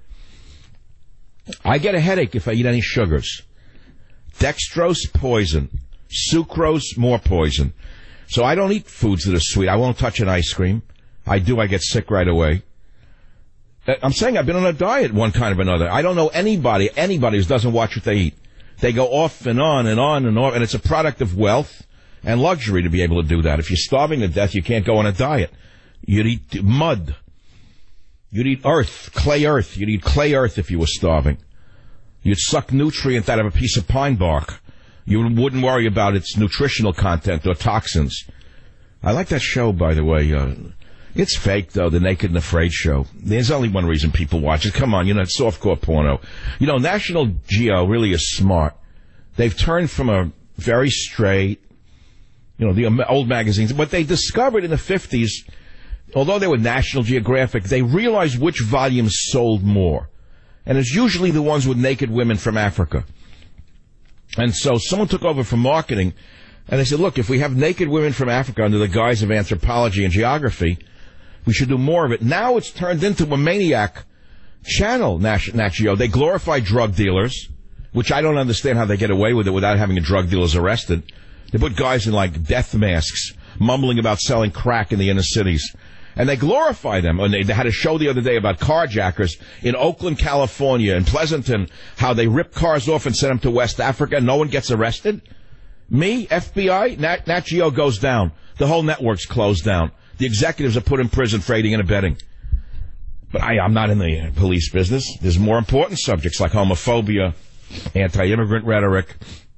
I get a headache if I eat any sugars. Dextrose, poison. Sucrose, more poison. So I don't eat foods that are sweet. I won't touch an ice cream. I do, I get sick right away. I'm saying I've been on a diet one kind of another. I don't know anybody, anybody who doesn't watch what they eat. They go off and on and on and on, and it's a product of wealth and luxury to be able to do that. If you're starving to death, you can't go on a diet. You'd eat mud. You'd eat earth, clay earth. You'd eat clay earth if you were starving. You'd suck nutrient out of a piece of pine bark. You wouldn't worry about its nutritional content or toxins. I like that show, by the way. Uh, it's fake, though, the Naked and Afraid show. There's only one reason people watch it. Come on, you know, it's softcore porno. You know, National Geo really is smart. They've turned from a very straight, you know, the old magazines. What they discovered in the fifties, although they were National Geographic, they realized which volumes sold more. And it's usually the ones with naked women from Africa. And so someone took over from marketing, and they said, look, if we have naked women from Africa under the guise of anthropology and geography, we should do more of it. Now it's turned into a maniac channel, Nat Geo. They glorify drug dealers, which I don't understand how they get away with it without having a drug dealers arrested. They put guys in, like, death masks, mumbling about selling crack in the inner cities. And they glorify them. And they, they had a show the other day about carjackers in Oakland, California, in Pleasanton, how they rip cars off and send them to West Africa and no one gets arrested. Me, F B I, Nat, Nat Geo goes down. The whole network's closed down. The executives are put in prison for aiding and abetting. But I, I'm not in the police business. There's more important subjects like homophobia, anti-immigrant rhetoric,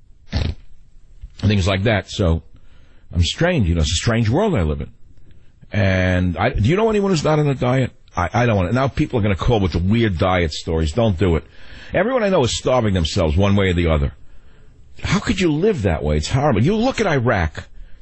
things like that. So I'm strange. You know, it's a strange world I live in. And I, do you know anyone who's not on a diet? I, I don't want to. Now people are going to call with the weird diet stories. Don't do it. Everyone I know is starving themselves one way or the other. How could you live that way? It's horrible. You look at Iraq.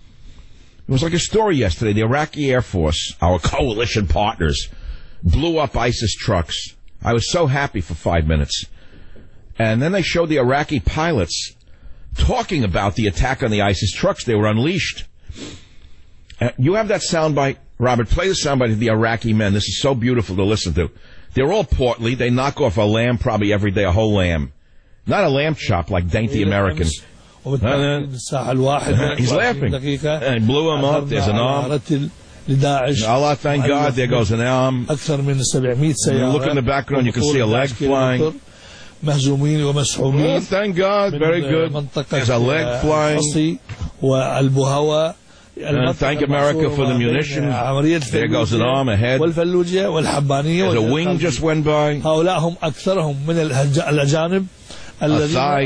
It was like a story yesterday. The Iraqi Air Force, our coalition partners, blew up ISIS trucks. I was so happy for five minutes. And then they showed the Iraqi pilots talking about the attack on the ISIS trucks. They were unleashed. Uh, you have that soundbite? Robert, play the soundbite of the Iraqi men. This is so beautiful to listen to. They're all portly. They knock off a lamb probably every day, a whole lamb. Not a lamb chop like dainty Americans. Uh, he's laughing. And blew him up. There's an arm. Allah, thank God, there goes an arm. You look in the background, you can see a leg flying. Oh, thank God, very good. There's a leg flying. And thank America for the munition. There goes an arm, a head. There's a wing just went by. A thigh.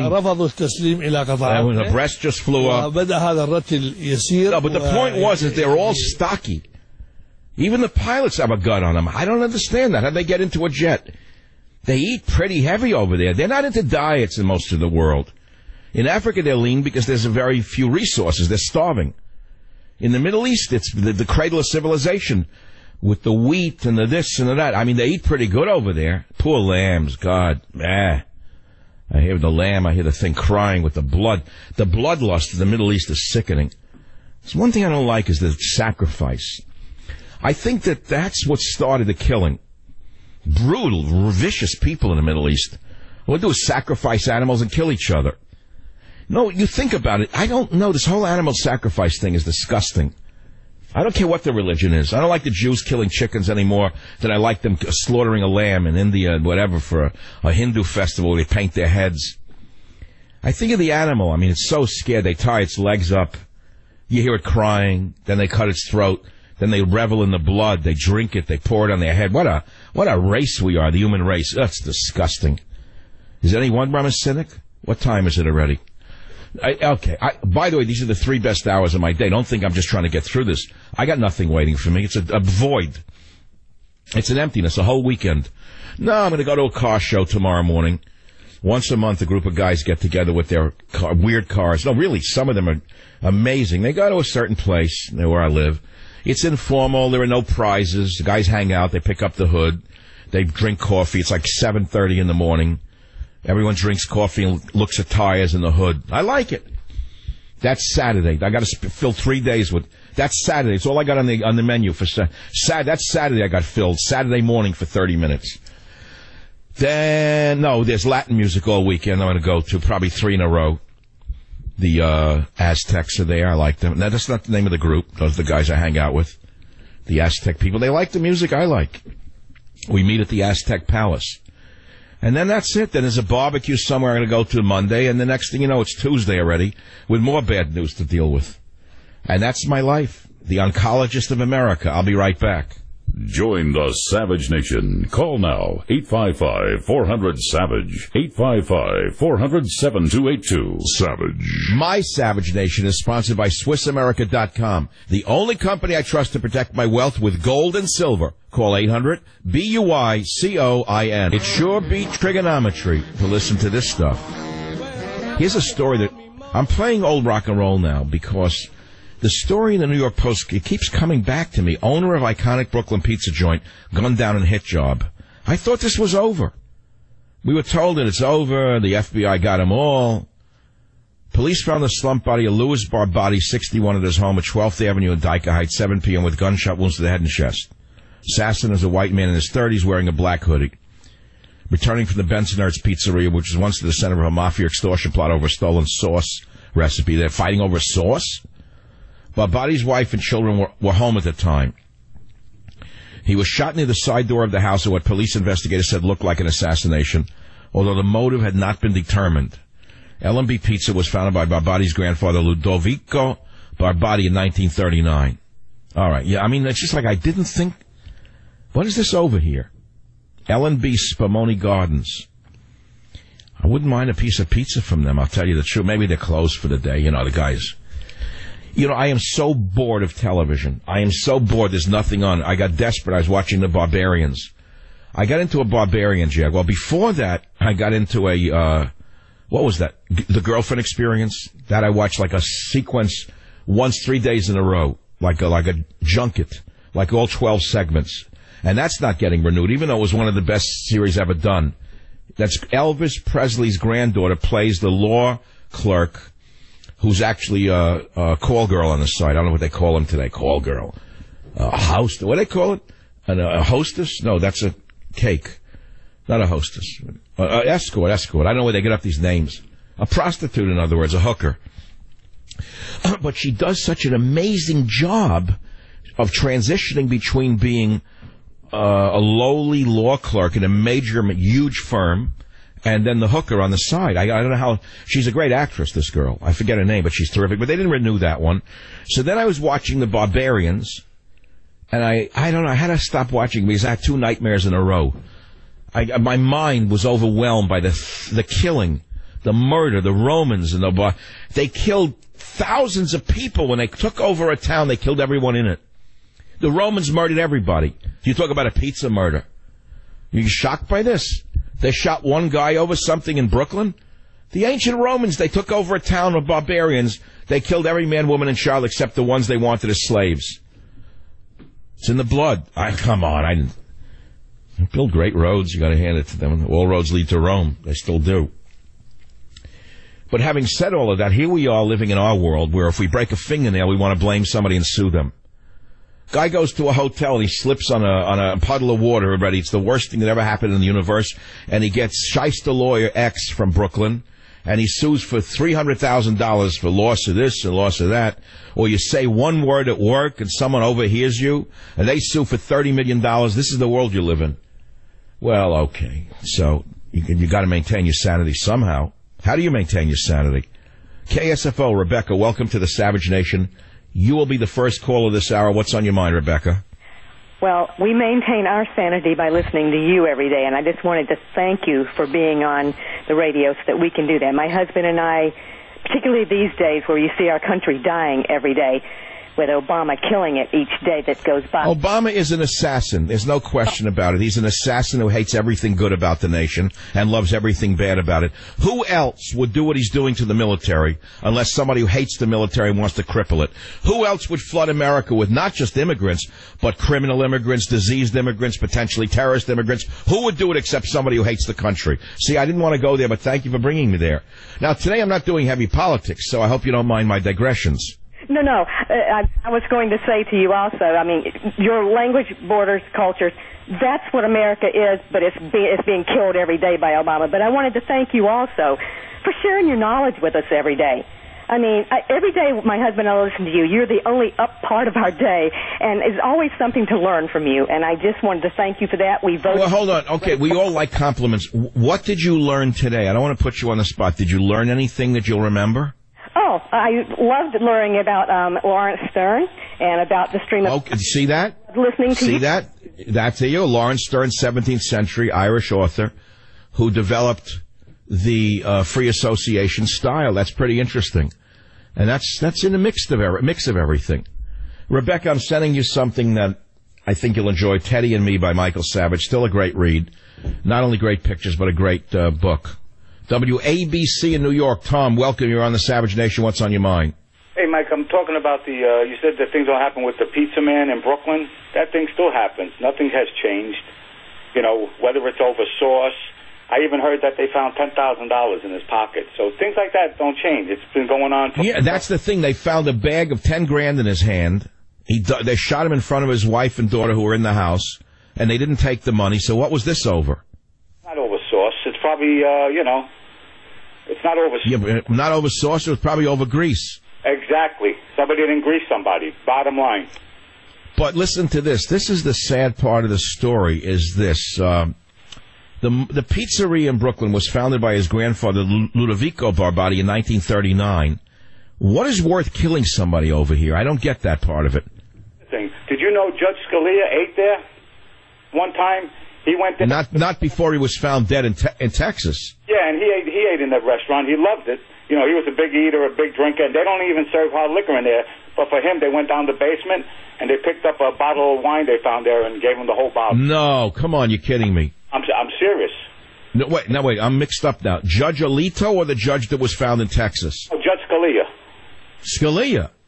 And the breast just flew up. No, but the point was that they're all stocky. Even the pilots have a gun on them. I don't understand that. How'd they get into a jet? They eat pretty heavy over there. They're not into diets in most of the world. In Africa, they're lean because there's very few resources. They're starving. In the Middle East, it's the, the cradle of civilization with the wheat and the this and the that. I mean, they eat pretty good over there. Poor lambs, God. Ah. I hear the lamb, I hear the thing crying with the blood. The bloodlust of the Middle East is sickening. There's one thing I don't like is the sacrifice. I think that that's what started the killing. Brutal, vicious people in the Middle East. What they do is sacrifice animals and kill each other. No, you think about it. I don't know. This whole animal sacrifice thing is disgusting. I don't care what the religion is. I don't like the Jews killing chickens any more than I like them slaughtering a lamb in India and whatever for a, a Hindu festival where they paint their heads. I think of the animal. I mean, it's so scared. They tie its legs up. You hear it crying. Then they cut its throat. Then they revel in the blood. They drink it. They pour it on their head. What a what a race we are, the human race. That's disgusting. Is anyone I'm a cynic? What time is it already? I, okay. I, by the way, these are the three best hours of my day. Don't think I'm just trying to get through this. I got nothing waiting for me. It's a, a void. It's an emptiness, a whole weekend. No, I'm going to go to a car show tomorrow morning. Once a month, a group of guys get together with their car, weird cars. No, really, some of them are amazing. They go to a certain place where I live. It's informal. There are no prizes. The guys hang out. They pick up the hood. They drink coffee. It's like seven thirty in the morning. Everyone drinks coffee and looks at tires in the hood. I like it. That's Saturday. I got to sp- fill three days with. That's Saturday. It's all I got on the on the menu for Sa- Sad. That's Saturday. I got filled Saturday morning for thirty minutes. Then no, there's Latin music all weekend. I'm going to go to probably three in a row. The uh, Aztecs are there. I like them. Now, that's not the name of the group. Those are the guys I hang out with. The Aztec people. They like the music I like. We meet at the Aztec Palace. And then that's it. Then there's a barbecue somewhere I'm going to go to Monday. And the next thing you know, it's Tuesday already with more bad news to deal with. And that's my life. The oncologist of America. I'll be right back. Join the Savage Nation. Call now, eight five five, four hundred, SAVAGE, eight five five, four hundred, seven two eight two. Savage. My Savage Nation is sponsored by Swiss America dot com, the only company I trust to protect my wealth with gold and silver. Call eight hundred, B U I C O I N. It sure beats trigonometry to listen to this stuff. Here's a story that I'm playing old rock and roll now because the story in the New York Post, it keeps coming back to me. Owner of iconic Brooklyn pizza joint, gunned down in hit job. I thought this was over. We were told that it's over. The F B I got them all. Police found the slump body of Louis Barbati, sixty-one, at his home at twelfth Avenue in Dyker Heights, seven p.m. with gunshot wounds to the head and chest. Assassin is a white man in his thirties wearing a black hoodie. Returning from the Bensonhurst Pizzeria, which was once the center of a mafia extortion plot over a stolen sauce recipe. They're fighting over sauce? Barbati's wife and children were, were home at the time. He was shot near the side door of the house at what police investigators said looked like an assassination, although the motive had not been determined. L and B Pizza was founded by Barbati's grandfather, Ludovico Barbati, in nineteen thirty-nine. All right, yeah, I mean, it's just like I didn't think... What is this over here? L and B Spumoni Gardens. I wouldn't mind a piece of pizza from them, I'll tell you the truth. Maybe they're closed for the day, you know, the guys... You know, I am so bored of television. I am so bored. There's nothing on. I got desperate. I was watching The Barbarians. I got into a Barbarian jag. Well, before that, I got into a, uh, what was that? G- the Girlfriend Experience. That I watched like a sequence once, three days in a row. like a, like a junket, like all twelve segments. And that's not getting renewed, even though it was one of the best series ever done. That's Elvis Presley's granddaughter plays the law clerk who's actually a, a call girl on the side. I don't know what they call him today, call girl. A host, what do they call it? An, a hostess? No, that's a cake. Not a hostess. Uh, uh, escort, escort. I don't know where they get up these names. A prostitute, in other words, a hooker. But she does such an amazing job of transitioning between being uh, a lowly law clerk in a major, huge firm and then the hooker on the side. I, I don't know how... She's a great actress, this girl. I forget her name, but she's terrific. But they didn't renew that one. So then I was watching The Barbarians, and I, I don't know, I had to stop watching because I had two nightmares in a row. I, my mind was overwhelmed by the the killing, the murder, the Romans, and the they killed thousands of people when they took over a town. They killed everyone in it. The Romans murdered everybody. You talk about a pizza murder. You're shocked by this? They shot one guy over something in Brooklyn. The ancient Romans, they took over a town of barbarians. They killed every man, woman, and child except the ones they wanted as slaves. It's in the blood. I come on, I didn't. Build great roads, you got to hand it to them. All roads lead to Rome. They still do. But having said all of that, here we are living in our world where if we break a fingernail, we want to blame somebody and sue them. Guy goes to a hotel and he slips on a on a puddle of water already. It's the worst thing that ever happened in the universe. And he gets Shyster Lawyer X from Brooklyn, and he sues for three hundred thousand dollars for loss of this and loss of that. Or you say one word at work and someone overhears you, and they sue for thirty million dollars. This is the world you live in. Well, okay. So you can, you got to maintain your sanity somehow. How do you maintain your sanity? K S F O, Rebecca, welcome to the Savage Nation. You will be the first caller this hour. What's on your mind, Rebecca? Well, we maintain our sanity by listening to you every day, and I just wanted to thank you for being on the radio so that we can do that. My husband and I, particularly these days where you see our country dying every day, with Obama killing it each day that goes by. Obama is an assassin. There's no question about it. He's an assassin who hates everything good about the nation and loves everything bad about it. Who else would do what he's doing to the military unless somebody who hates the military and wants to cripple it? Who else would flood America with not just immigrants, but criminal immigrants, diseased immigrants, potentially terrorist immigrants? Who would do it except somebody who hates the country? See, I didn't want to go there, but thank you for bringing me there. Now, today I'm not doing heavy politics, so I hope you don't mind my digressions. No, no. Uh, I, I was going to say to you also, I mean, your language, borders, cultures, that's what America is, but it's, be, it's being killed every day by Obama. But I wanted to thank you also for sharing your knowledge with us every day. I mean, I, every day my husband and I listen to you. You're the only up part of our day, and it's always something to learn from you. And I just wanted to thank you for that. We voted. Well, hold on. Okay, we all like compliments. What did you learn today? I don't want to put you on the spot. Did you learn anything that you'll remember? Oh, I loved learning about um, Lawrence Stern and about the stream of... Okay, see that? Listening to see you. See that? That's you, Lawrence Stern, seventeenth century Irish author who developed the uh, free association style. That's pretty interesting. And that's that's in a mix of, er- mix of everything. Rebecca, I'm sending you something that I think you'll enjoy. Teddy and Me by Michael Savage. Still a great read. Not only great pictures, but a great uh, book. W A B C in New York. Tom, welcome. You're on the Savage Nation. What's on your mind? Hey, Mike, I'm talking about the, uh, you said that things don't happen with the pizza man in Brooklyn. That thing still happens. Nothing has changed. You know, whether it's over sauce. I even heard that they found ten thousand dollars in his pocket. So things like that don't change. It's been going on. For- yeah, that's the thing. They found a bag of ten grand in his hand. He They shot him in front of his wife and daughter who were in the house, and they didn't take the money. So what was this over? Not over sauce. It's probably, uh, you know, it's not over sauce. Yeah, but not over sauce. It was probably over grease. Exactly. Somebody didn't grease somebody. Bottom line. But listen to this. This is the sad part of the story, is this. Um, the the pizzeria in Brooklyn was founded by his grandfather, Ludovico Barbati, in nineteen thirty-nine. What is worth killing somebody over here? I don't get that part of it. Did you know Judge Scalia ate there one time? He went there. Not not before he was found dead in, te- in Texas. Yeah, and he ate, he ate in that restaurant. He loved it. You know, he was a big eater, a big drinker, and they don't even serve hard liquor in there. But for him, they went down the basement, and they picked up a bottle of wine they found there and gave him the whole bottle. No, come on, you're kidding me. I'm I'm serious. No, wait, no, wait, I'm mixed up now. Judge Alito or the judge that was found in Texas? Oh, Judge Scalia. Scalia? Yeah.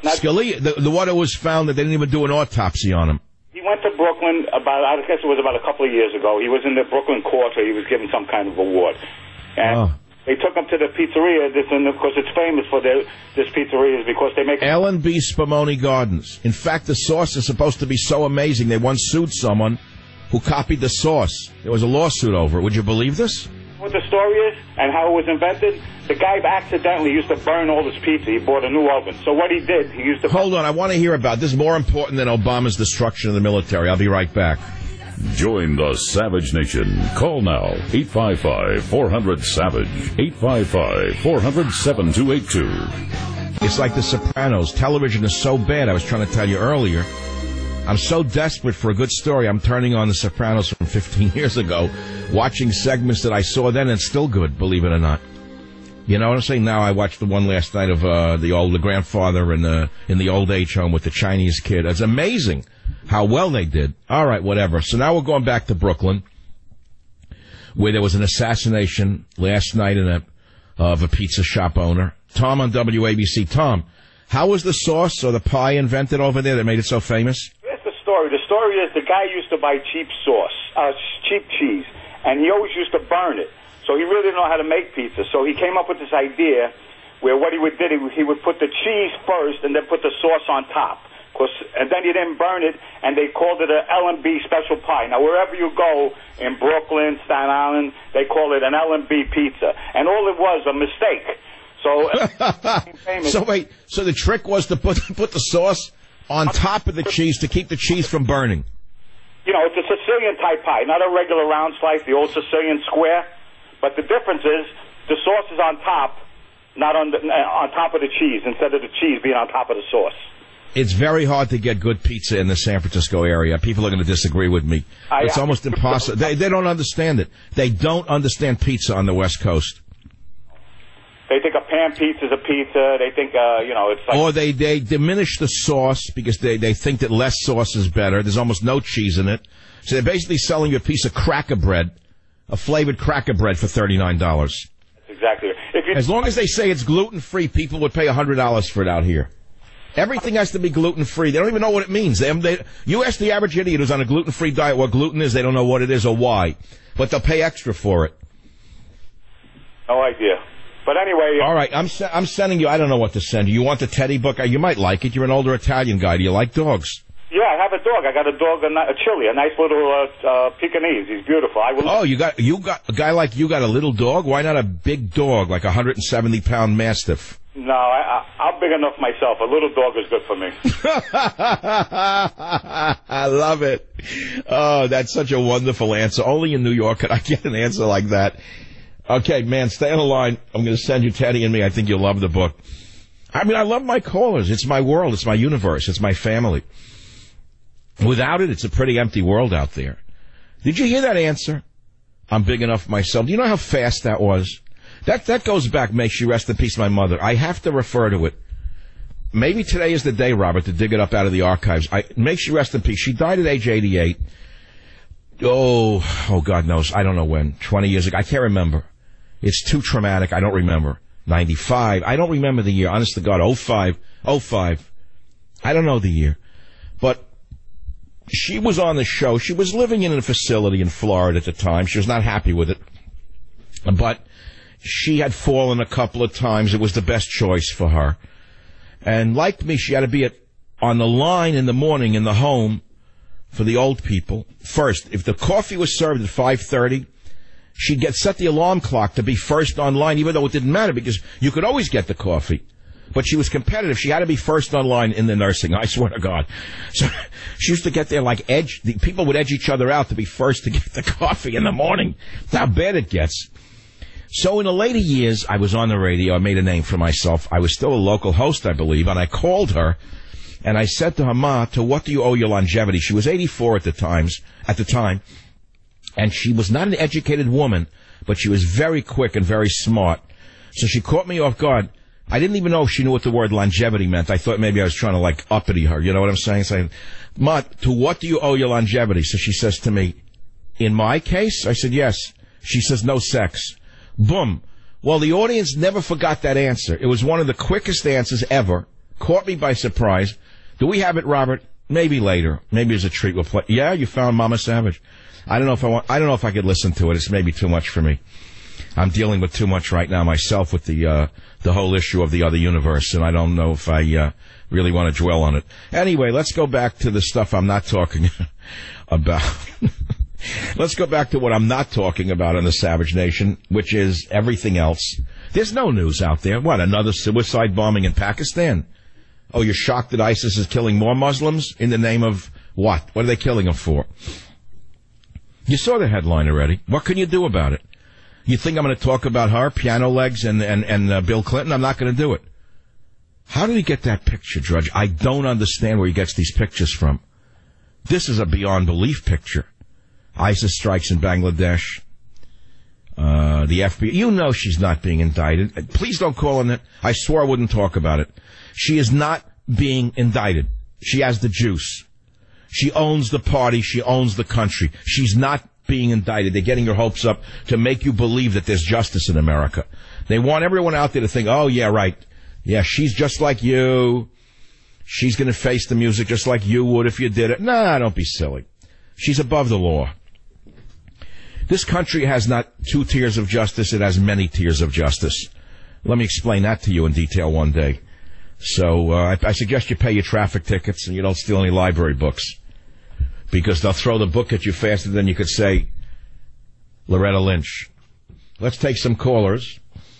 Not Scalia, the, the one who was found that they didn't even do an autopsy on him. He went to Brooklyn about, I guess it was about a couple of years ago. He was in the Brooklyn court, where he was given some kind of award. And Oh. they took him to the pizzeria, this, and of course it's famous for their, this pizzeria is because they make... L and B Spumoni Gardens. In fact, the sauce is supposed to be so amazing, they once sued someone who copied the sauce. There was a lawsuit over it. Would you believe this? What the story is and how it was invented, the guy accidentally used to burn all his pizza. He bought a new oven. So what he did, he used to... Hold on, I want to hear about this. Is more important than Obama's destruction of the military. I'll be right back. Join the Savage Nation. Call now, eight five five, four hundred, SAVAGE, eight five five, four hundred, seven two eight two. It's like The Sopranos. Television is so bad, I was trying to tell you earlier. I'm so desperate for a good story, I'm turning on The Sopranos from fifteen years ago, watching segments that I saw then, and it's still good, believe it or not. You know what I'm saying? Now I watched the one last night of uh, the old the grandfather in the, in the old age home with the Chinese kid. It's amazing how well they did. All right, whatever. So now we're going back to Brooklyn, where there was an assassination last night in a, of a pizza shop owner. Tom on W A B C. Tom, how was the sauce or the pie invented over there that made it so famous? Here's the story. The story is the guy used to buy cheap sauce, uh, cheap cheese, and he always used to burn it. So he really didn't know how to make pizza. So he came up with this idea where what he would do, he would put the cheese first and then put the sauce on top. Cause, and then he didn't burn it, and they called it an L and B special pie. Now, wherever you go in Brooklyn, Staten Island, they call it an L and B pizza. And all it was, a mistake. So, so wait, so the trick was to put put the sauce on top of the cheese to keep the cheese from burning. You know, it's a Sicilian-type pie, not a regular round slice, the old Sicilian square. But the difference is the sauce is on top, not on the, on top of the cheese, instead of the cheese being on top of the sauce. It's very hard to get good pizza in the San Francisco area. People are going to disagree with me. I, it's I, almost impossible. They, they don't understand it. They don't understand pizza on the West Coast. They think a pan pizza is a pizza. They think, uh, you know, it's like... Or they, they diminish the sauce because they, they think that less sauce is better. There's almost no cheese in it. So they're basically selling you a piece of cracker bread, a flavored cracker bread for thirty-nine dollars. That's exactly it. If you, as long as they say it's gluten-free, people would pay one hundred dollars for it out here. Everything has to be gluten-free. They don't even know what it means. They, they, you ask the average idiot who's on a gluten-free diet what gluten is, they don't know what it is or why. But they'll pay extra for it. No idea. But anyway... All right, I'm se- I'm sending you, I don't know what to send you. You want the Teddy book? You might like it. You're an older Italian guy. Do you like dogs? Yeah, I have a dog. I got a dog, a, a Chili, a nice little uh, uh, Pekingese. He's beautiful. I will... Oh, you got you got a guy like you got a little dog? Why not a big dog, like a one hundred seventy pound Mastiff? No, I, I, I'm big enough myself. A little dog is good for me. I love it. Oh, that's such a wonderful answer. Only in New York could I get an answer like that. Okay, man, stay on the line. I'm going to send you Teddy and me. I think you'll love the book. I mean, I love my callers. It's my world. It's my universe. It's my family. Without it, it's a pretty empty world out there. Did you hear that answer? I'm big enough myself. Do you know how fast that was? That that goes back, may she rest in peace, my mother. I have to refer to it. Maybe today is the day, Robert, to dig it up out of the archives. I May she rest in peace. She died at age eighty-eight. Oh, oh, God knows. I don't know when. twenty years ago. I can't remember. It's too traumatic. I don't remember. ninety-five. I don't remember the year. Honest to God. oh five. oh five. I don't know the year. But she was on the show. She was living in a facility in Florida at the time. She was not happy with it. But she had fallen a couple of times. It was the best choice for her. And like me, she had to be at, on the line in the morning in the home for the old people. First, if the coffee was served at five thirty, she'd get set the alarm clock to be first online, even though it didn't matter because you could always get the coffee. But she was competitive. She had to be first online in the nursing, I swear to God. So she used to get there like edge. The people would edge each other out to be first to get the coffee in the morning. That's how bad it gets. So in the later years, I was on the radio. I made a name for myself. I was still a local host, I believe, and I called her, and I said to her, Ma, to what do you owe your longevity? She was eighty-four at the times, at the time, and she was not an educated woman, but she was very quick and very smart. So she caught me off guard. I didn't even know if she knew what the word longevity meant. I thought maybe I was trying to, like, uppity her. You know what I'm saying? Saying, Ma, to what do you owe your longevity? So she says to me, in my case? I said, yes. She says, no sex. Boom. Well, the audience never forgot that answer. It was one of the quickest answers ever. Caught me by surprise. Do we have it, Robert? Maybe later. Maybe as a treat we'll play. Yeah, you found Mama Savage. I don't know if I want, I don't know if I could listen to it. It's maybe too much for me. I'm dealing with too much right now myself with the uh, the whole issue of the other universe, and I don't know if I uh, really want to dwell on it. Anyway, let's go back to the stuff I'm not talking about. Let's go back to what I'm not talking about in the Savage Nation, which is everything else. There's no news out there. What, another suicide bombing in Pakistan? Oh, you're shocked that ISIS is killing more Muslims in the name of what? What are they killing them for? You saw the headline already. What can you do about it? You think I'm going to talk about her, Piano Legs, and, and, and uh, Bill Clinton? I'm not going to do it. How did he get that picture, Drudge? I don't understand where he gets these pictures from. This is a beyond belief picture. ISIS strikes in Bangladesh. Uh, the F B I. You know she's not being indicted. Please don't call on it. I swore I wouldn't talk about it. She is not being indicted. She has the juice. She owns the party. She owns the country. She's not being indicted. They're getting your hopes up to make you believe that there's justice in America. They want everyone out there to think, oh, yeah, right. Yeah, she's just like you. She's going to face the music just like you would if you did it. Nah, don't be silly. She's above the law. This country has not two tiers of justice. It has many tiers of justice. Let me explain that to you in detail one day. So uh, I, I suggest you pay your traffic tickets and you don't steal any library books, because they'll throw the book at you faster than you could say Loretta Lynch. Let's take some callers.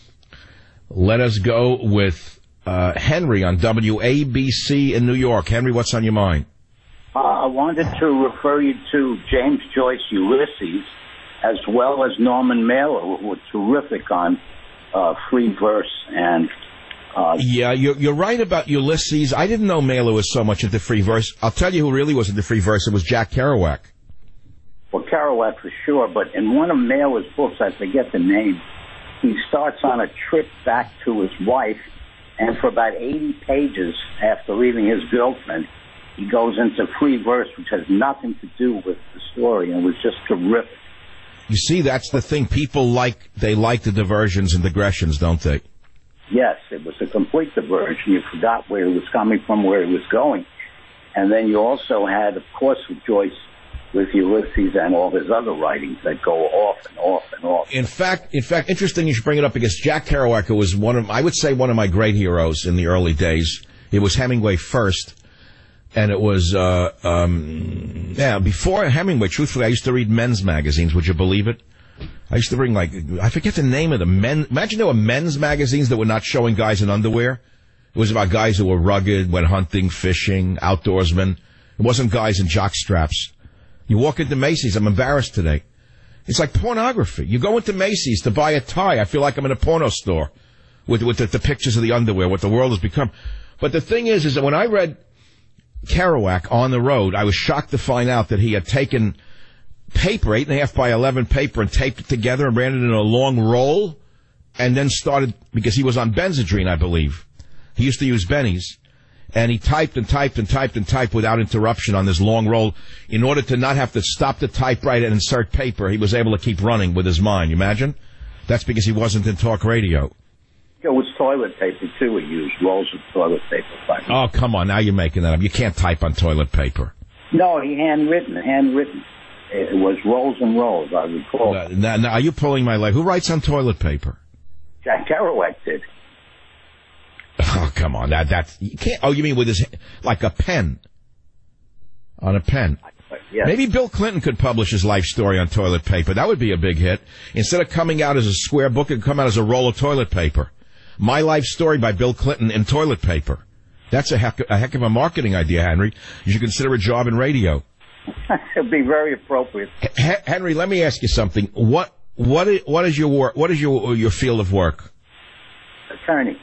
Let us go with uh, Henry on W A B C in New York. Henry, what's on your mind? Uh, I wanted to refer you to James Joyce Ulysses, as well as Norman Mailer, who were terrific on uh, free verse. And uh, yeah, you're, you're right about Ulysses. I didn't know Mailer was so much into free verse. I'll tell you who really was into free verse. It was Jack Kerouac. Well, Kerouac for sure, but in one of Mailer's books, I forget the name, he starts on a trip back to his wife, and for about eighty pages after leaving his girlfriend, he goes into free verse, which has nothing to do with the story, and it was just terrific. You see, that's the thing. People like, they like the diversions and digressions, don't they? Yes, it was a complete diversion. You forgot where it was coming from, where it was going. And then you also had, of course, with Joyce, with Ulysses and all his other writings that go off and off and off. In fact, in fact, interesting you should bring it up, because Jack Kerouac was one of, I would say, one of my great heroes in the early days. It was Hemingway first. And it was, uh, um, yeah, before Hemingway, truthfully, I used to read men's magazines. Would you believe it? I used to bring, like, I forget the name of the men. Imagine there were men's magazines that were not showing guys in underwear. It was about guys who were rugged, went hunting, fishing, outdoorsmen. It wasn't guys in jock straps. You walk into Macy's, I'm embarrassed today. It's like pornography. You go into Macy's to buy a tie. I feel like I'm in a porno store with, with the, the pictures of the underwear, what the world has become. But the thing is, is that when I read Kerouac on the road, I was shocked to find out that he had taken paper, eight and a half by eleven paper, and taped it together and ran it in a long roll, and then started, because he was on Benzedrine, I believe. He used to use Bennies, and he typed and typed and typed and typed without interruption on this long roll. In order to not have to stop the typewriter and insert paper, he was able to keep running with his mind. You imagine? That's because he wasn't in talk radio. It was toilet paper, too. He used rolls of toilet paper. Oh, come on. Now you're making that up. You can't type on toilet paper. No, he handwritten, handwritten. It was rolls and rolls, I recall. Now, now, now, are you pulling my leg? Who writes on toilet paper? Jack Kerouac did. Oh, come on. That, that's, you can't, oh, you mean with his, like a pen? On a pen? Yes. Maybe Bill Clinton could publish his life story on toilet paper. That would be a big hit. Instead of coming out as a square book, it would come out as a roll of toilet paper. My Life Story by Bill Clinton in toilet paper. That's a heck, a heck of a marketing idea, Henry. You should consider a job in radio. It'd be very appropriate. H- Henry, let me ask you something. What what is, what is your work? What is your your field of work? Attorney.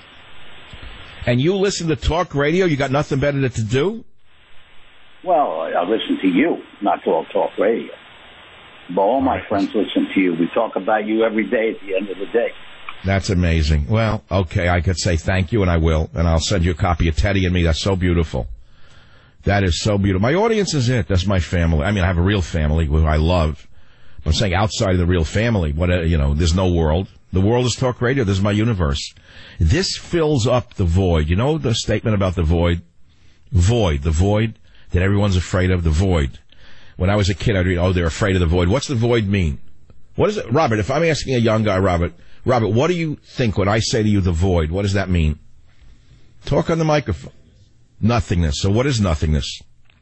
And you listen to talk radio? You got nothing better to do? Well, I listen to you, not to all talk radio. But all my friends listen to you. We talk about you every day at the end of the day. That's amazing. Well, okay, I could say thank you, and I will, and I'll send you a copy of Teddy and Me. That's so beautiful. That is so beautiful. My audience is it. That's my family. I mean, I have a real family who I love. I'm saying outside of the real family, what, you know, there's no world. The world is talk radio. This is my universe. This fills up the void. You know the statement about the void? Void. The void that everyone's afraid of, the void. When I was a kid, I'd read, oh, they're afraid of the void. What's the void mean? What is it? Robert, if I'm asking a young guy, Robert, Robert, what do you think when I say to you the void? What does that mean? Talk on the microphone. Nothingness. So what is nothingness?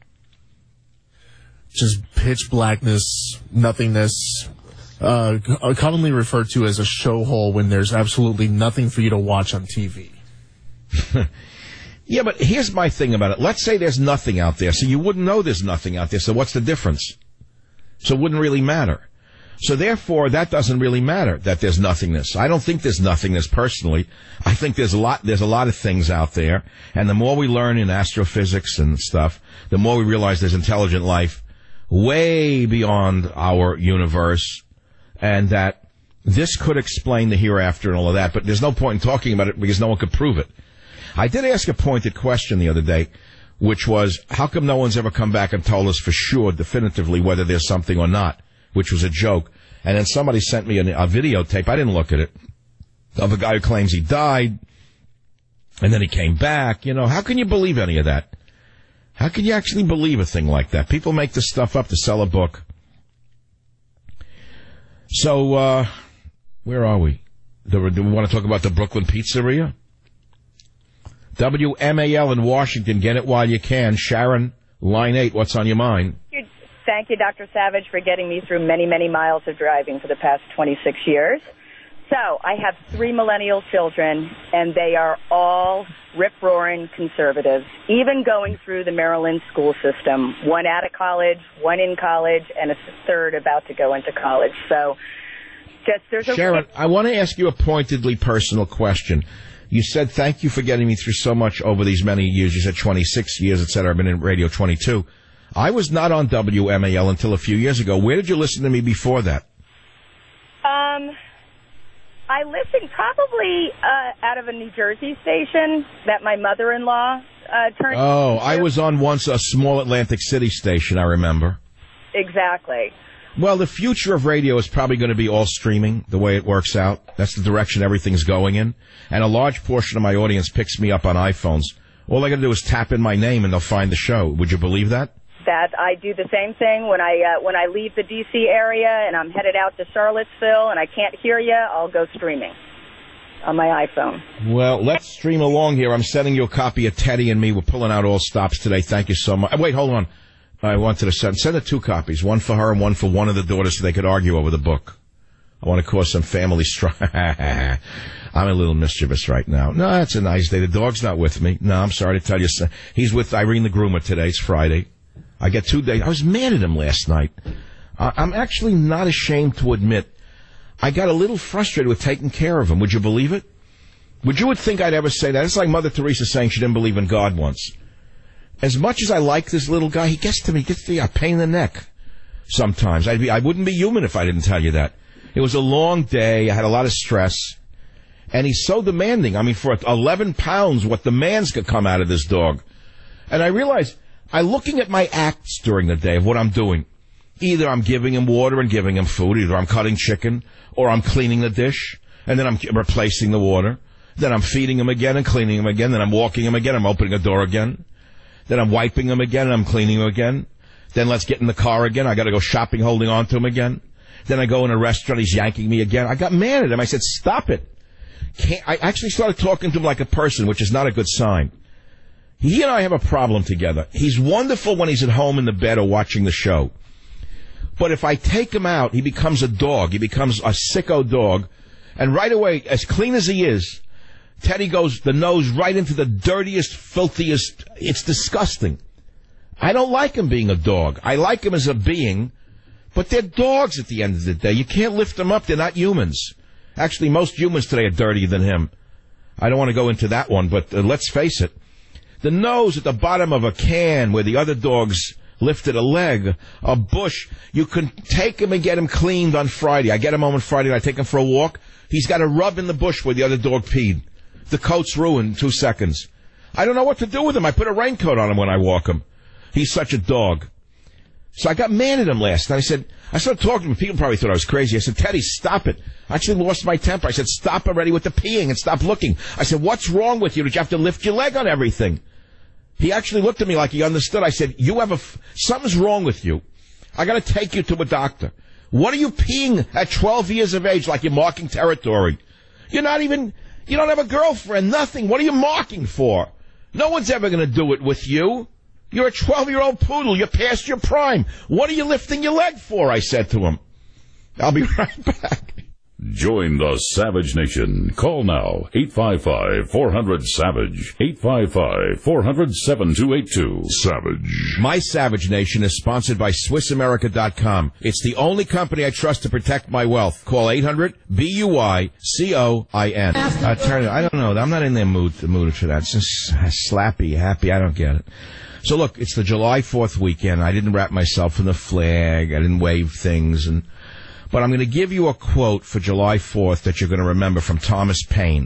Just pitch blackness, nothingness, uh, commonly referred to as a show hole when there's absolutely nothing for you to watch on T V. Yeah, but here's my thing about it. Let's say there's nothing out there, so you wouldn't know there's nothing out there, so what's the difference? So it wouldn't really matter. So therefore, that doesn't really matter, that there's nothingness. I don't think there's nothingness personally. I think there's a lot, there's a lot of things out there, and the more we learn in astrophysics and stuff, the more we realize there's intelligent life way beyond our universe, and that this could explain the hereafter and all of that, but there's no point in talking about it because no one could prove it. I did ask a pointed question the other day, which was, how come no one's ever come back and told us for sure, definitively, whether there's something or not, which was a joke. And then somebody sent me a, a videotape, I didn't look at it, of a guy who claims he died, and then he came back. You know, how can you believe any of that? How can you actually believe a thing like that? People make this stuff up to sell a book. So, uh, where are we? Do, do we want to talk about the Brooklyn Pizzeria? W M A L in Washington, get it while you can. Sharon, line eight, what's on your mind? Thank you, Doctor Savage, for getting me through many, many miles of driving for the past twenty-six years. So, I have three millennial children, and they are all rip-roaring conservatives, even going through the Maryland school system. One out of college, one in college, and a third about to go into college. So, just there's a... Sharon, I want to ask you a pointedly personal question. You said, thank you for getting me through so much over these many years. You said twenty-six years, et cetera. I've been in radio twenty-two. I was not on W M A L until a few years ago. Where did you listen to me before that? Um, I listened probably uh, out of a New Jersey station that my mother-in-law uh, turned. Oh, I was on once a small Atlantic City station, I remember. Exactly. Well, the future of radio is probably going to be all streaming, the way it works out. That's the direction everything's going in. And a large portion of my audience picks me up on iPhones. All I got to do is tap in my name and they'll find the show. Would you believe that? That I do the same thing when I uh, when I leave the D C area and I'm headed out to Charlottesville and I can't hear you, I'll go streaming on my iPhone. Well, let's stream along here. I'm sending you a copy of Teddy and me. We're pulling out all stops today. Thank you so much. Wait, hold on. I wanted to send send her two copies, one for her and one for one of the daughters so they could argue over the book. I want to cause some family strife. I'm a little mischievous right now. No, it's a nice day. The dog's not with me. No, I'm sorry to tell you. He's with Irene the groomer today. It's Friday. I get two days. I was mad at him last night. Uh, I'm actually not ashamed to admit I got a little frustrated with taking care of him. Would you believe it? Would you would think I'd ever say that? It's like Mother Teresa saying she didn't believe in God once. As much as I like this little guy, he gets to me, gets to me a pain in the neck sometimes. I'd be, I wouldn't be human if I didn't tell you that. It was a long day. I had a lot of stress. And he's so demanding. I mean, for eleven pounds, what demands could come out of this dog. And I realized, I'm looking at my acts during the day of what I'm doing. Either I'm giving him water and giving him food. Either I'm cutting chicken or I'm cleaning the dish. And then I'm replacing the water. Then I'm feeding him again and cleaning him again. Then I'm walking him again. I'm opening a door again. Then I'm wiping him again and I'm cleaning him again. Then let's get in the car again. I got to go shopping holding on to him again. Then I go in a restaurant. He's yanking me again. I got mad at him. I said, stop it. Can't, I actually started talking to him like a person, which is not a good sign. He and I have a problem together. He's wonderful when he's at home in the bed or watching the show. But if I take him out, he becomes a dog. He becomes a sicko dog. And right away, as clean as he is, Teddy goes the nose right into the dirtiest, filthiest. It's disgusting. I don't like him being a dog. I like him as a being, but they're dogs at the end of the day. You can't lift them up. They're not humans. Actually, most humans today are dirtier than him. I don't want to go into that one, but uh, let's face it. The nose at the bottom of a can where the other dogs lifted a leg, a bush, you can take him and get him cleaned on Friday. I get him home on Friday and I take him for a walk. He's got a rub in the bush where the other dog peed. The coat's ruined in two seconds. I don't know what to do with him. I put a raincoat on him when I walk him. He's such a dog. So I got mad at him last night. I said, I started talking to him. People probably thought I was crazy. I said, Teddy, stop it. I actually lost my temper. I said, stop already with the peeing and stop looking. I said, what's wrong with you? Did you have to lift your leg on everything? He actually looked at me like he understood. I said, you have a, f- something's wrong with you. I got to take you to a doctor. What are you peeing at twelve years of age like you're marking territory? You're not even, you don't have a girlfriend, nothing. What are you marking for? No one's ever going to do it with you. You're a twelve-year-old poodle. You're past your prime. What are you lifting your leg for? I said to him. I'll be right back. Join the Savage Nation. Call now, eight five five, four hundred, SAVAGE, eight five five, four hundred, seven two eight two. Savage. My Savage Nation is sponsored by Swiss America dot com. It's the only company I trust to protect my wealth. Call eight hundred, B U Y, C O I N. Uh, Turner, I don't know. I'm not in the mood, the mood for that. It's just slappy, happy. I don't get it. So look, it's the July fourth weekend. I didn't wrap myself in the flag. I didn't wave things. and. But I'm going to give you a quote for July fourth that you're going to remember from Thomas Paine.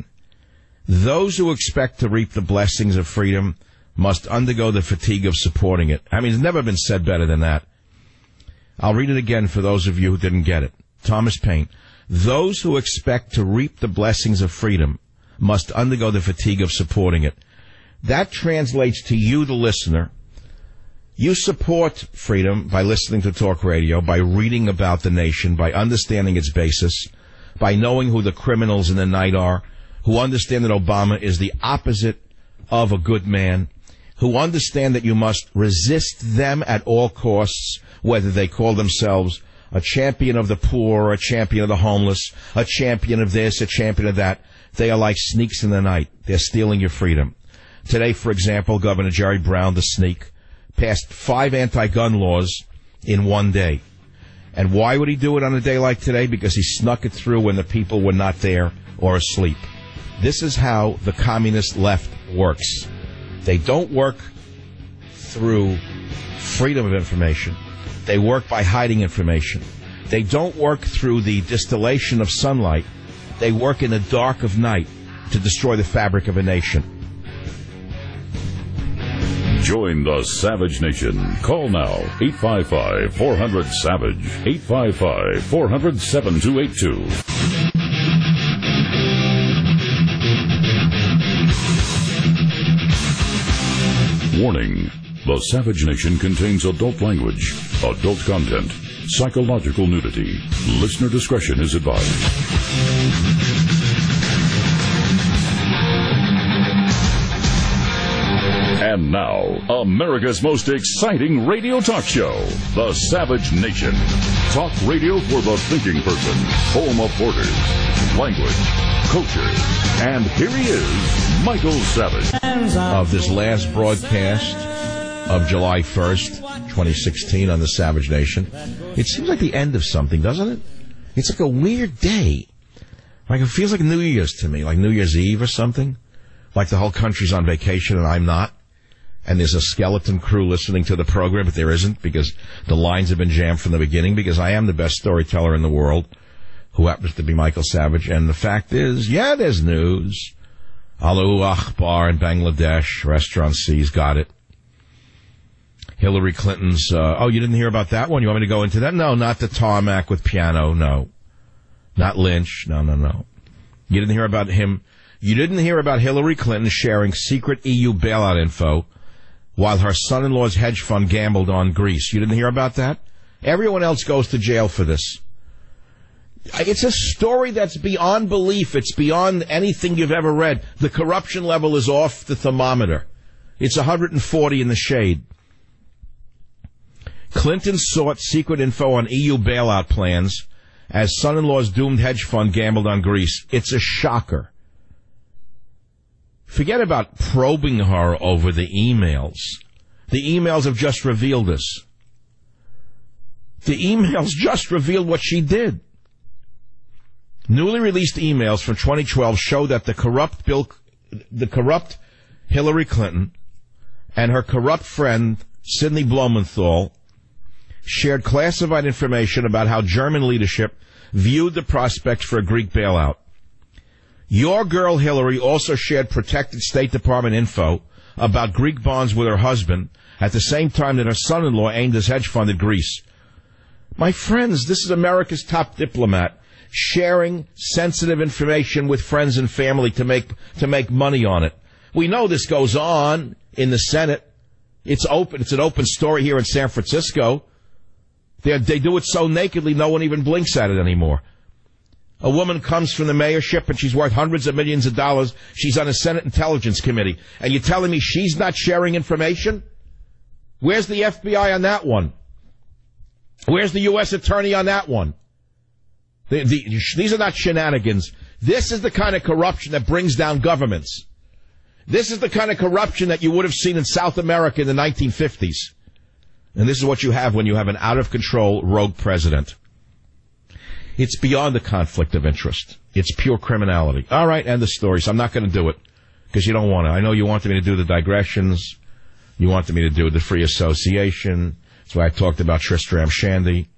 Those who expect to reap the blessings of freedom must undergo the fatigue of supporting it. I mean, it's never been said better than that. I'll read it again for those of you who didn't get it. Thomas Paine. Those who expect to reap the blessings of freedom must undergo the fatigue of supporting it. That translates to you, the listener. You support freedom by listening to talk radio, by reading about the nation, by understanding its basis, by knowing who the criminals in the night are, who understand that Obama is the opposite of a good man, who understand that you must resist them at all costs, whether they call themselves a champion of the poor, a champion of the homeless, a champion of this, a champion of that. They are like sneaks in the night. They're stealing your freedom. Today, for example, Governor Jerry Brown, the sneak, passed five anti-gun laws in one day. And why would he do it on a day like today? Because he snuck it through when the people were not there or asleep. This is how the communist left works. They don't work through freedom of information. They work by hiding information. They don't work through the distillation of sunlight. They work in the dark of night to destroy the fabric of a nation. Join the Savage Nation. Call now, eight five five, four hundred, SAVAGE, eight five five, four hundred, seven two eight two. Warning. The Savage Nation contains adult language, adult content, psychological nudity. Listener discretion is advised. And now, America's most exciting radio talk show, The Savage Nation. Talk radio for the thinking person, home of borders, language, culture. And here he is, Michael Savage. Of this last broadcast of July first, twenty sixteen on The Savage Nation. It seems like the end of something, doesn't it? It's like a weird day. Like it feels like New Year's to me, like New Year's Eve or something. Like the whole country's on vacation and I'm not. And there's a skeleton crew listening to the program, but there isn't because the lines have been jammed from the beginning because I am the best storyteller in the world, who happens to be Michael Savage. And the fact is, yeah, there's news. Allahu Akbar in Bangladesh, Restaurant C's got it. Hillary Clinton's, uh, oh, you didn't hear about that one? You want me to go into that? No, not the tarmac with piano, no. Not Lynch, no, no, no. You didn't hear about him. You didn't hear about Hillary Clinton sharing secret E U bailout info while her son-in-law's hedge fund gambled on Greece. You didn't hear about that? Everyone else goes to jail for this. It's a story that's beyond belief. It's beyond anything you've ever read. The corruption level is off the thermometer. It's one hundred forty in the shade. Clinton sought secret info on E U bailout plans as son-in-law's doomed hedge fund gambled on Greece. It's a shocker. Forget about probing her over the emails. The emails have just revealed this. The emails just revealed what she did. Newly released emails from twenty twelve show that the corrupt Bill, the corrupt Hillary Clinton and her corrupt friend Sidney Blumenthal shared classified information about how German leadership viewed the prospects for a Greek bailout. Your girl Hillary also shared protected State Department info about Greek bonds with her husband at the same time that her son-in-law aimed his hedge fund at Greece. My friends, this is America's top diplomat sharing sensitive information with friends and family to make to make money on it. We know this goes on in the Senate. It's open. It's an open story here in San Francisco. They they do it so nakedly, no one even blinks at it anymore. A woman comes from the mayorship and she's worth hundreds of millions of dollars. She's on a Senate Intelligence Committee. And you're telling me she's not sharing information? Where's the F B I on that one? Where's the U S attorney on that one? The, the, these are not shenanigans. This is the kind of corruption that brings down governments. This is the kind of corruption that you would have seen in South America in the nineteen fifties. And this is what you have when you have an out-of-control rogue president. It's beyond the conflict of interest. It's pure criminality. All right, end the story. So I'm not going to do it because you don't want to. I know you wanted me to do the digressions. You wanted me to do the free association. That's why I talked about Tristram Shandy.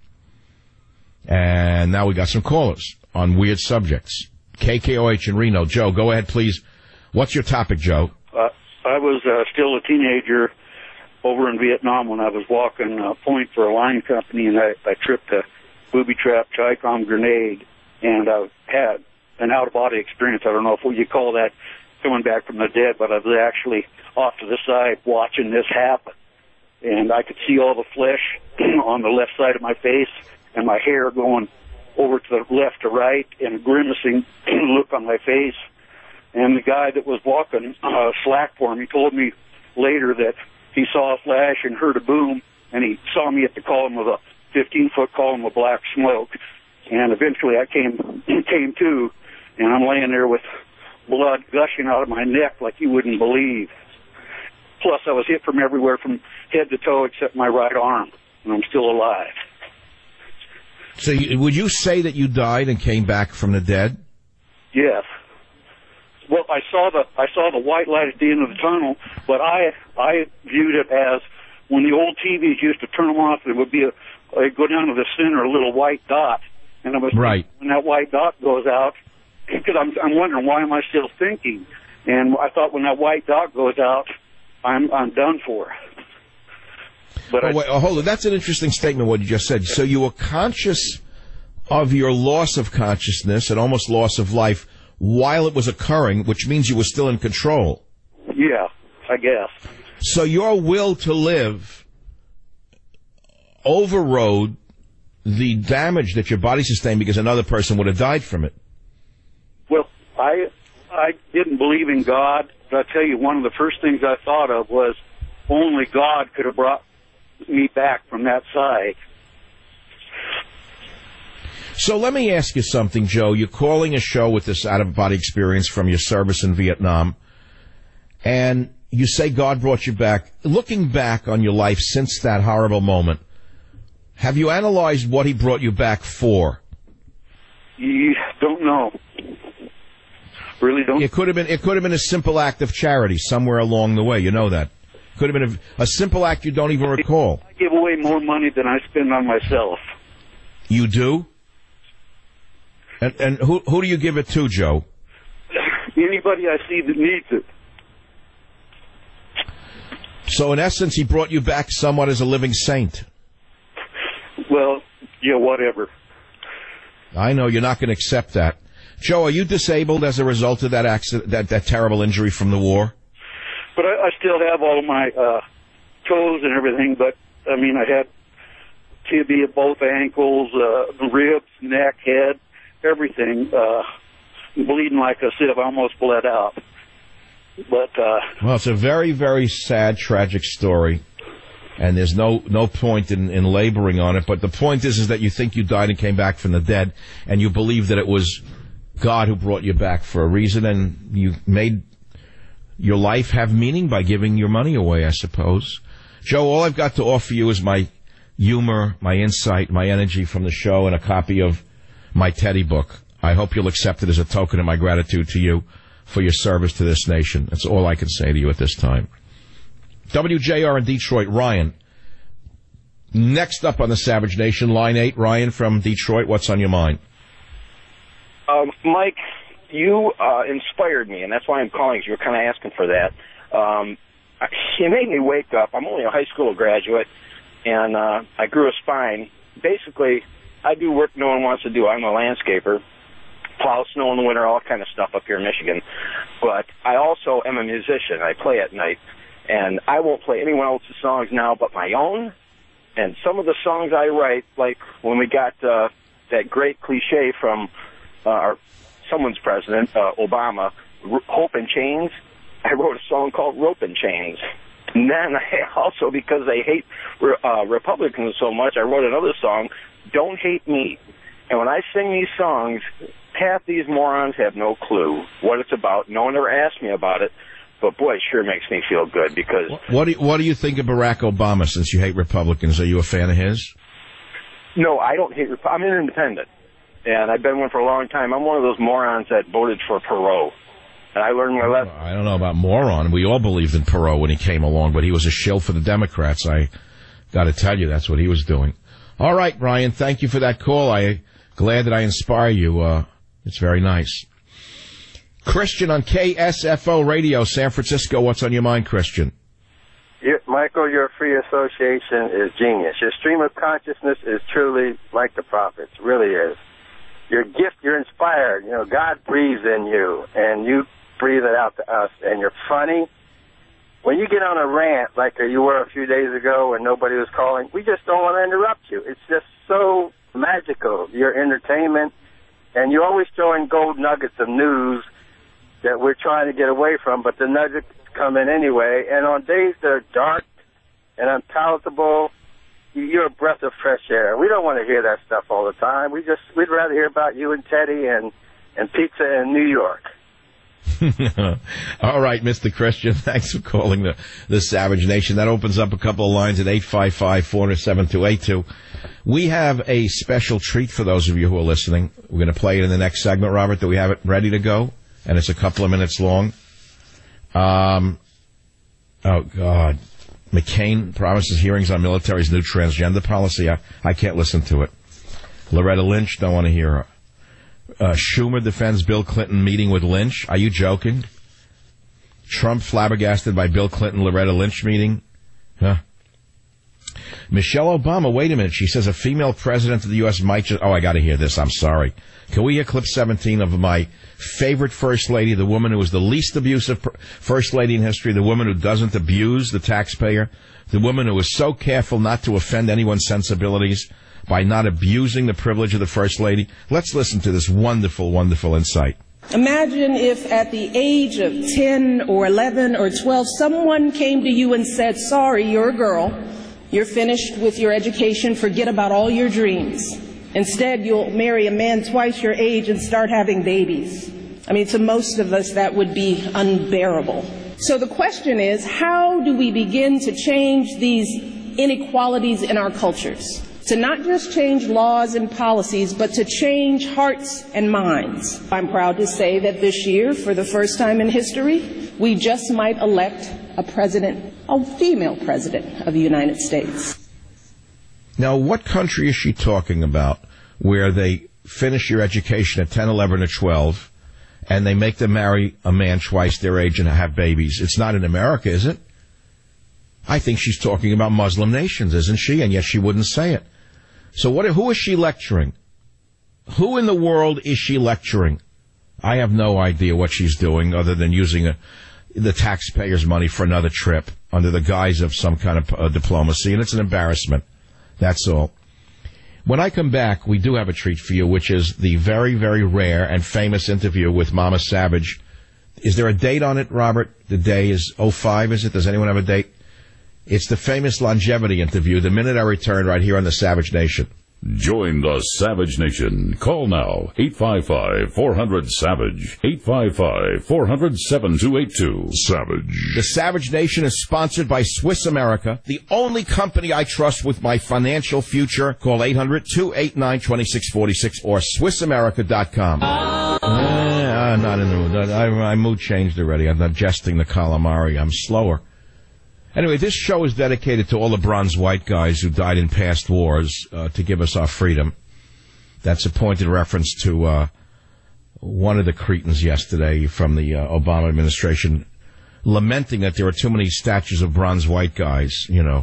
And now we got some callers on weird subjects. K K O H in Reno. Joe, go ahead, please. What's your topic, Joe? Uh, I was uh, still a teenager over in Vietnam when I was walking a point for a line company, and I, I tripped a booby-trapped Chi-Com grenade, and I had an out-of-body experience. I don't know if you call that coming back from the dead, but I was actually off to the side watching this happen. And I could see all the flesh on the left side of my face and my hair going over to the left to right and a grimacing look on my face. And the guy that was walking uh, slack for me told me later that he saw a flash and heard a boom, and he saw me at the column of a fifteen-foot column of black smoke. And eventually I came came to, and I'm laying there with blood gushing out of my neck like you wouldn't believe. Plus, I was hit from everywhere from head to toe except my right arm, and I'm still alive. So you, would you say that you died and came back from the dead? Yes. Well, I saw the I saw the white light at the end of the tunnel, but I I viewed it as when the old T Vs used to turn them off, there would be a I'd go down to the center, a little white dot, and I was right. When that white dot goes out, because I'm I'm wondering why am I still thinking, and I thought when that white dot goes out, I'm I'm done for. But oh, I, wait, oh, hold on, that's an interesting statement. What you just said. So you were conscious of your loss of consciousness and almost loss of life while it was occurring, which means you were still in control. Yeah, I guess. So your will to live overrode the damage that your body sustained because another person would have died from it. Well, I I didn't believe in God, but I tell you, one of the first things I thought of was only God could have brought me back from that side. So let me ask you something, Joe. You're calling a show with this out-of-body experience from your service in Vietnam, and you say God brought you back. Looking back on your life since that horrible moment, have you analyzed what he brought you back for? You don't know. Really don't. It could have been. It could have been a simple act of charity somewhere along the way. You know that. Could have been a, a simple act you don't even recall. I give away more money than I spend on myself. You do? And, and who who do you give it to, Joe? Anybody I see that needs it. So in essence, he brought you back somewhat as a living saint. Well, yeah, whatever. I know you're not going to accept that. Joe, are you disabled as a result of that accident, that, that terrible injury from the war? But I, I still have all of my uh, toes and everything, but, I mean, I had tibia, both ankles, uh, ribs, neck, head, everything, uh, bleeding like a sieve. I almost bled out. But, uh... Well, it's a very, very sad, tragic story, and there's no no point in, in laboring on it, but the point is, is that you think you died and came back from the dead, and you believe that it was God who brought you back for a reason, and you made your life have meaning by giving your money away, I suppose. Joe, all I've got to offer you is my humor, my insight, my energy from the show, and a copy of my Teddy book. I hope you'll accept it as a token of my gratitude to you for your service to this nation. That's all I can say to you at this time. W J R in Detroit, Ryan. Next up on the Savage Nation, line eight, Ryan from Detroit. What's on your mind? Um, Mike, you uh, inspired me, and that's why I'm calling, because you were kind of asking for that. Um, it made me wake up. I'm only a high school graduate, and uh, I grew a spine. Basically, I do work no one wants to do. I'm a landscaper, plow snow in the winter, all kind of stuff up here in Michigan. But I also am a musician. I play at night, and I won't play anyone else's songs now but my own. And some of the songs I write, like when we got uh, that great cliche from uh, our, someone's president, uh, Obama, Hope and Chains, I wrote a song called Rope and Chains. And then I also, because they hate uh, Republicans so much, I wrote another song, Don't Hate Me. And when I sing these songs, half these morons have no clue what it's about. No one ever asked me about it. But, boy, it sure makes me feel good because... What do you, what do you think of Barack Obama, since you hate Republicans? Are you a fan of his? No, I don't hate Republicans. I'm an independent, and I've been one for a long time. I'm one of those morons that voted for Perot. And I learned my lesson. I don't know about moron. We all believed in Perot when he came along, but he was a shill for the Democrats. I got to tell you, that's what he was doing. All right, Brian, thank you for that call. I'm glad that I inspire you. Uh, it's very nice. Christian on K S F O Radio, San Francisco. What's on your mind, Christian? You, Michael, your free association is genius. Your stream of consciousness is truly like the prophets, really is. Your gift, you're inspired. You know, God breathes in you, and you breathe it out to us. And you're funny. When you get on a rant like you were a few days ago when nobody was calling, we just don't want to interrupt you. It's just so magical, your entertainment. And you're always throwing gold nuggets of news that we're trying to get away from, but the nuggets come in anyway. And on days that are dark and unpalatable, you're a breath of fresh air. We don't want to hear that stuff all the time. We just, we'd rather hear about you and Teddy and, and pizza in New York. All right, Mister Christian, thanks for calling the, the Savage Nation. That opens up a couple of lines at eight five five, four oh seven, two eight two. We have a special treat for those of you who are listening. We're going to play it in the next segment, Robert. Do we have it ready to go? And it's a couple of minutes long. Um, oh, God. McCain promises hearings on military's new transgender policy. I, I can't listen to it. Loretta Lynch, don't want to hear her. Uh, Schumer defends Bill Clinton meeting with Lynch. Are you joking? Trump flabbergasted by Bill Clinton Loretta Lynch meeting. Huh? Michelle Obama, wait a minute. She says a female president of the U S might just... Oh, I got to hear this. I'm sorry. Can we hear clip seventeen of my favorite first lady, the woman who is the least abusive first lady in history, the woman who doesn't abuse the taxpayer, the woman who is so careful not to offend anyone's sensibilities by not abusing the privilege of the first lady? Let's listen to this wonderful, wonderful insight. Imagine if at the age of ten or eleven or twelve, someone came to you and said, sorry, you're a girl. You're finished with your education. Forget about all your dreams. Instead, you'll marry a man twice your age and start having babies. I mean, to most of us, that would be unbearable. So the question is, how do we begin to change these inequalities in our cultures? To not just change laws and policies, but to change hearts and minds. I'm proud to say that this year, for the first time in history, we just might elect a president, a female president of the United States. Now, what country is she talking about where they finish your education at ten, eleven, or twelve, and they make them marry a man twice their age and have babies? It's not in America, is it? I think she's talking about Muslim nations, isn't she? And yet she wouldn't say it. So what? Who is she lecturing? Who in the world is she lecturing? I have no idea what she's doing other than using a, the taxpayers' money for another trip under the guise of some kind of uh, diplomacy, and it's an embarrassment. That's all. When I come back, we do have a treat for you, which is the very, very rare and famous interview with Mama Savage. Is there a date on it, Robert? The day is oh five, is it? Does anyone have a date? It's the famous longevity interview, the minute I return right here on the Savage Nation. Join the Savage Nation. Call now, eight five five, four hundred, SAVAGE, eight five five, four hundred, seven two eight two. Savage. The Savage Nation is sponsored by Swiss America, the only company I trust with my financial future. Call eight hundred, two eight nine, two six four six or Swiss America dot com. Uh, I'm not in the mood. I, my mood changed already. I'm digesting the calamari. I'm slower. Anyway, this show is dedicated to all the bronze white guys who died in past wars uh, to give us our freedom. That's a pointed reference to uh, one of the cretins yesterday from the uh, Obama administration lamenting that there are too many statues of bronze white guys, you know.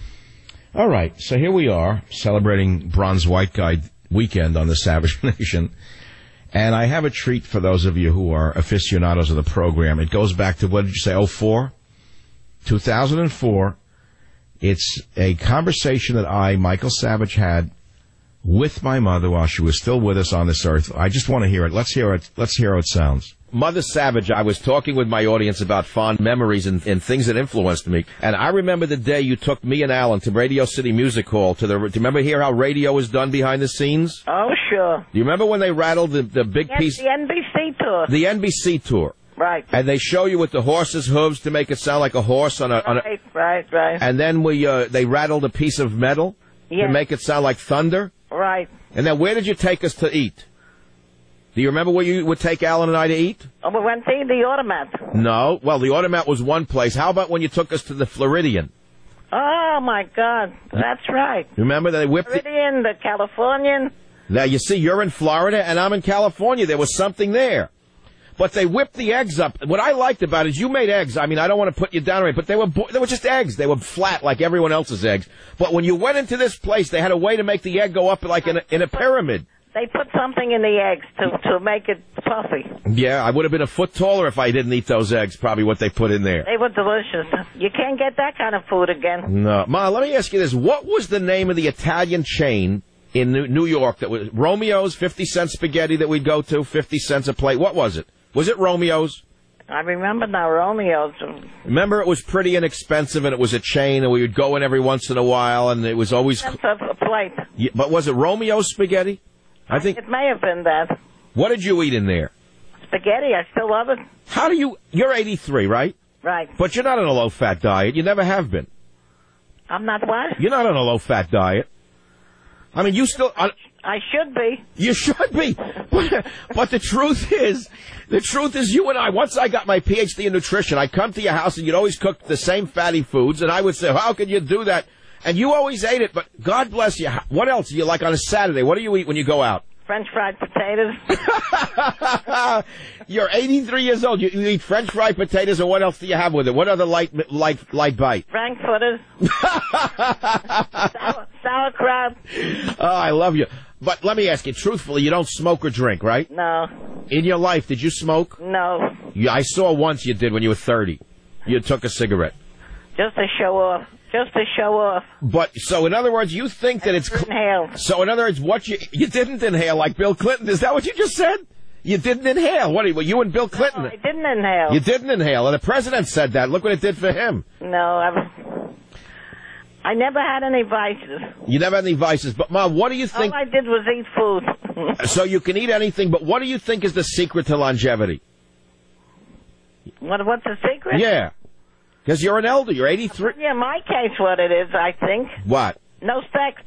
All right, so here we are, celebrating Bronze White Guy weekend on the Savage Nation. And I have a treat for those of you who are aficionados of the program. It goes back to, what did you say, oh four? two thousand four. It's a conversation that I, Michael Savage, had with my mother while she was still with us on this earth. I just want to hear it. Let's hear it. Let's hear how it sounds. Mother Savage, I was talking with my audience about fond memories and, and things that influenced me. And I remember the day you took me and Alan to Radio City Music Hall. To the, do you remember hear how radio is done behind the scenes? Oh, sure. Do you remember when they rattled the, the big Yes, piece? the N B C tour. The N B C tour. Right. And they show you with the horse's hooves to make it sound like a horse on a... On a Right, right, right. and then we uh, they rattled a piece of metal Yes. to make it sound like thunder. Right. And then where did you take us to eat? Do you remember where you would take Alan and I to eat? Oh, we went to the Automat. No. Well, the Automat was one place. How about when you took us to the Floridian? Oh, my God. That's right. Remember they whipped the... Floridian, the Californian. Now, you see, you're in Florida and I'm in California. There was something there. But they whipped the eggs up. What I liked about it is you made eggs. I mean, I don't want to put you down on it, but they were bo- they were just eggs. They were flat like everyone else's eggs. But when you went into this place, they had a way to make the egg go up like in a, in a pyramid. They put something in the eggs to, to make it puffy. Yeah, I would have been a foot taller if I didn't eat those eggs, probably what they put in there. They were delicious. You can't get that kind of food again. No. Ma, let me ask you this. What was the name of the Italian chain in New New York that was Romeo's, fifty cent spaghetti that we'd go to, fifty cents a plate? What was it? Was it Romeo's? I remember now Romeo's. Remember, it was pretty inexpensive, and it was a chain, and we would go in every once in a while, and it was always... That's a, a plate. Yeah, but was it Romeo's spaghetti? I think... It may have been that. What did you eat in there? Spaghetti, I still love it. How do you... You're eighty-three, right? Right. But you're not on a low-fat diet. You never have been. I'm not what? You're not on a low-fat diet. I mean, you still... Uh, I should be. You should be. But, but the truth is, the truth is you and I, once I got my P H D in nutrition, I'd come to your house and you'd always cook the same fatty foods, and I would say, how can you do that? And you always ate it, but God bless you. What else do you like on a Saturday? What do you eat when you go out? French fried potatoes. You're eighty-three years old. You, you eat French fried potatoes, and what else do you have with it? What other light light light bite? Frankfurters. Sour, sauerkraut. Oh, I love you. But let me ask you, truthfully, you don't smoke or drink, right? No. In your life, did you smoke? No. Yeah, I saw once you did when you were thirty. You took a cigarette. Just to show off. Just to show off. But, so in other words, you think that it's... Inhale. So in other words, what you... You didn't inhale like Bill Clinton. Is that what you just said? You didn't inhale. What, were you and Bill Clinton? No, I didn't inhale. You didn't inhale, and the president said that. Look what it did for him. No, I... I never had any vices. You never had any vices. But, Mom, what do you think... All I did was eat food. So you can eat anything, but what do you think is the secret to longevity? What? What's the secret? Yeah. Because you're an elder. You're eighty-three. Yeah, in my case, what it is, I think. What? No sex.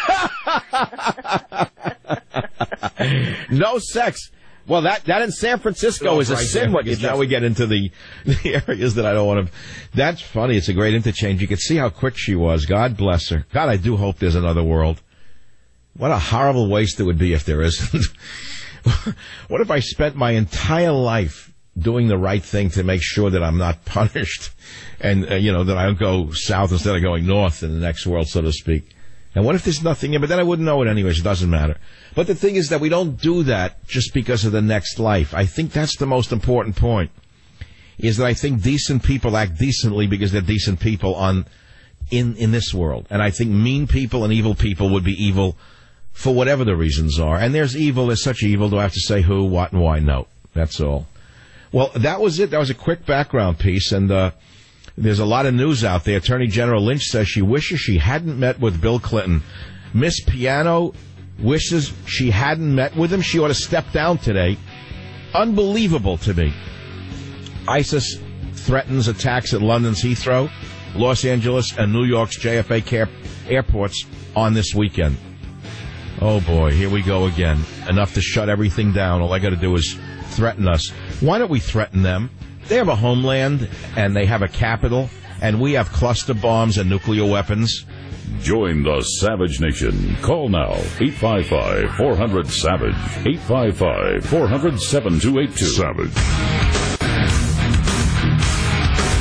No sex. Well, that, that in San Francisco Oh, is a right sin. there. What you, now we get into the, the areas that I don't want to... That's funny. It's a great interchange. You can see how quick she was. God bless her. God, I do hope there's another world. What a horrible waste it would be if there isn't. What if I spent my entire life doing the right thing to make sure that I'm not punished and, uh, you know, that I don't go south instead of going north in the next world, so to speak? And what if there's nothing in? But then I wouldn't know it anyways. It doesn't matter. But the thing is that we don't do that just because of the next life. I think that's the most important point, is that I think decent people act decently because they're decent people on in, in this world. And I think mean people and evil people would be evil for whatever the reasons are. And there's evil. There's such evil. Do I have to say who, what, and why? No. That's all. Well, that was it. That was a quick background piece. And uh, there's a lot of news out there. Attorney General Lynch says she wishes she hadn't met with Bill Clinton. Miss Piano wishes she hadn't met with him. She ought to step down today. Unbelievable to me. ISIS threatens attacks at London's Heathrow, Los Angeles, and New York's J F K airports on this weekend. Oh, boy, here we go again. Enough to shut everything down. All I got to do is threaten us. Why don't we threaten them? They have a homeland, and they have a capital, and we have cluster bombs and nuclear weapons. Join the Savage Nation. Call now, eight five five, four hundred, SAVAGE, eight five five, four hundred, seven two eight two. Savage.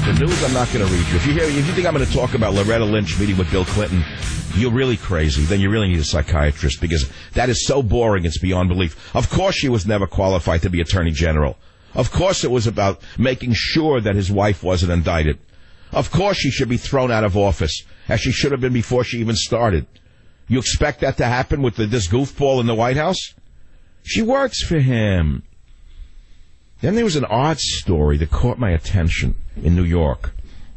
The news I'm not going to read you. If you hear, if you think I'm going to talk about Loretta Lynch meeting with Bill Clinton, you're really crazy. Then you really need a psychiatrist, because that is so boring it's beyond belief. Of course she was never qualified to be Attorney General. Of course it was about making sure that his wife wasn't indicted. Of course she should be thrown out of office, as she should have been before she even started. You expect that to happen with the, this goofball in the White House? She works for him. Then there was an odd story that caught my attention in New York.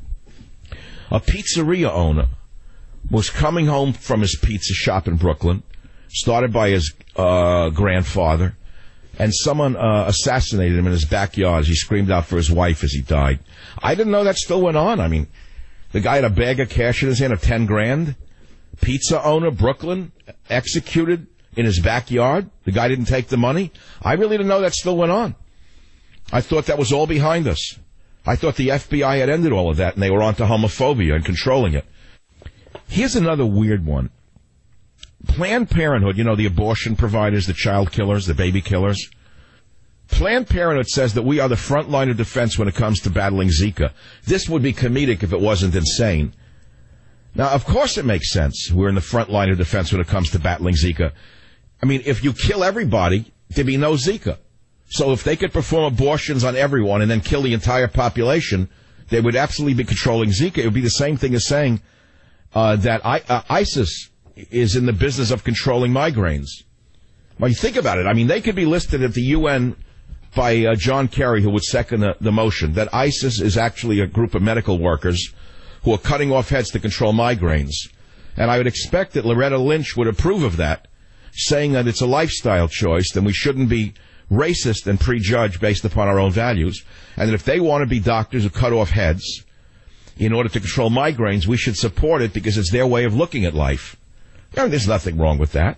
A pizzeria owner was coming home from his pizza shop in Brooklyn, started by his uh, grandfather, and someone uh, assassinated him in his backyard as he screamed out for his wife as he died. I didn't know that still went on. I mean, the guy had a bag of cash in his hand of ten grand. Pizza owner, Brooklyn, executed in his backyard. The guy didn't take the money. I really didn't know that still went on. I thought that was all behind us. I thought the F B I had ended all of that and they were onto homophobia and controlling it. Here's another weird one. Planned Parenthood, you know, the abortion providers, the child killers, the baby killers. Planned Parenthood says that we are the front line of defense when it comes to battling Zika. This would be comedic if it wasn't insane. Now, of course it makes sense. We're in the front line of defense when it comes to battling Zika. I mean, if you kill everybody, there'd be no Zika. So if they could perform abortions on everyone and then kill the entire population, they would absolutely be controlling Zika. It would be the same thing as saying uh, that I, uh, ISIS is in the business of controlling migraines. Well, you think about it. I mean, they could be listed at the U N by uh, John Kerry, who would second the, the motion, that ISIS is actually a group of medical workers who are cutting off heads to control migraines. And I would expect that Loretta Lynch would approve of that, saying that it's a lifestyle choice, then we shouldn't be racist and prejudge based upon our own values, and that if they want to be doctors who cut off heads in order to control migraines, we should support it because it's their way of looking at life. You know, there's nothing wrong with that.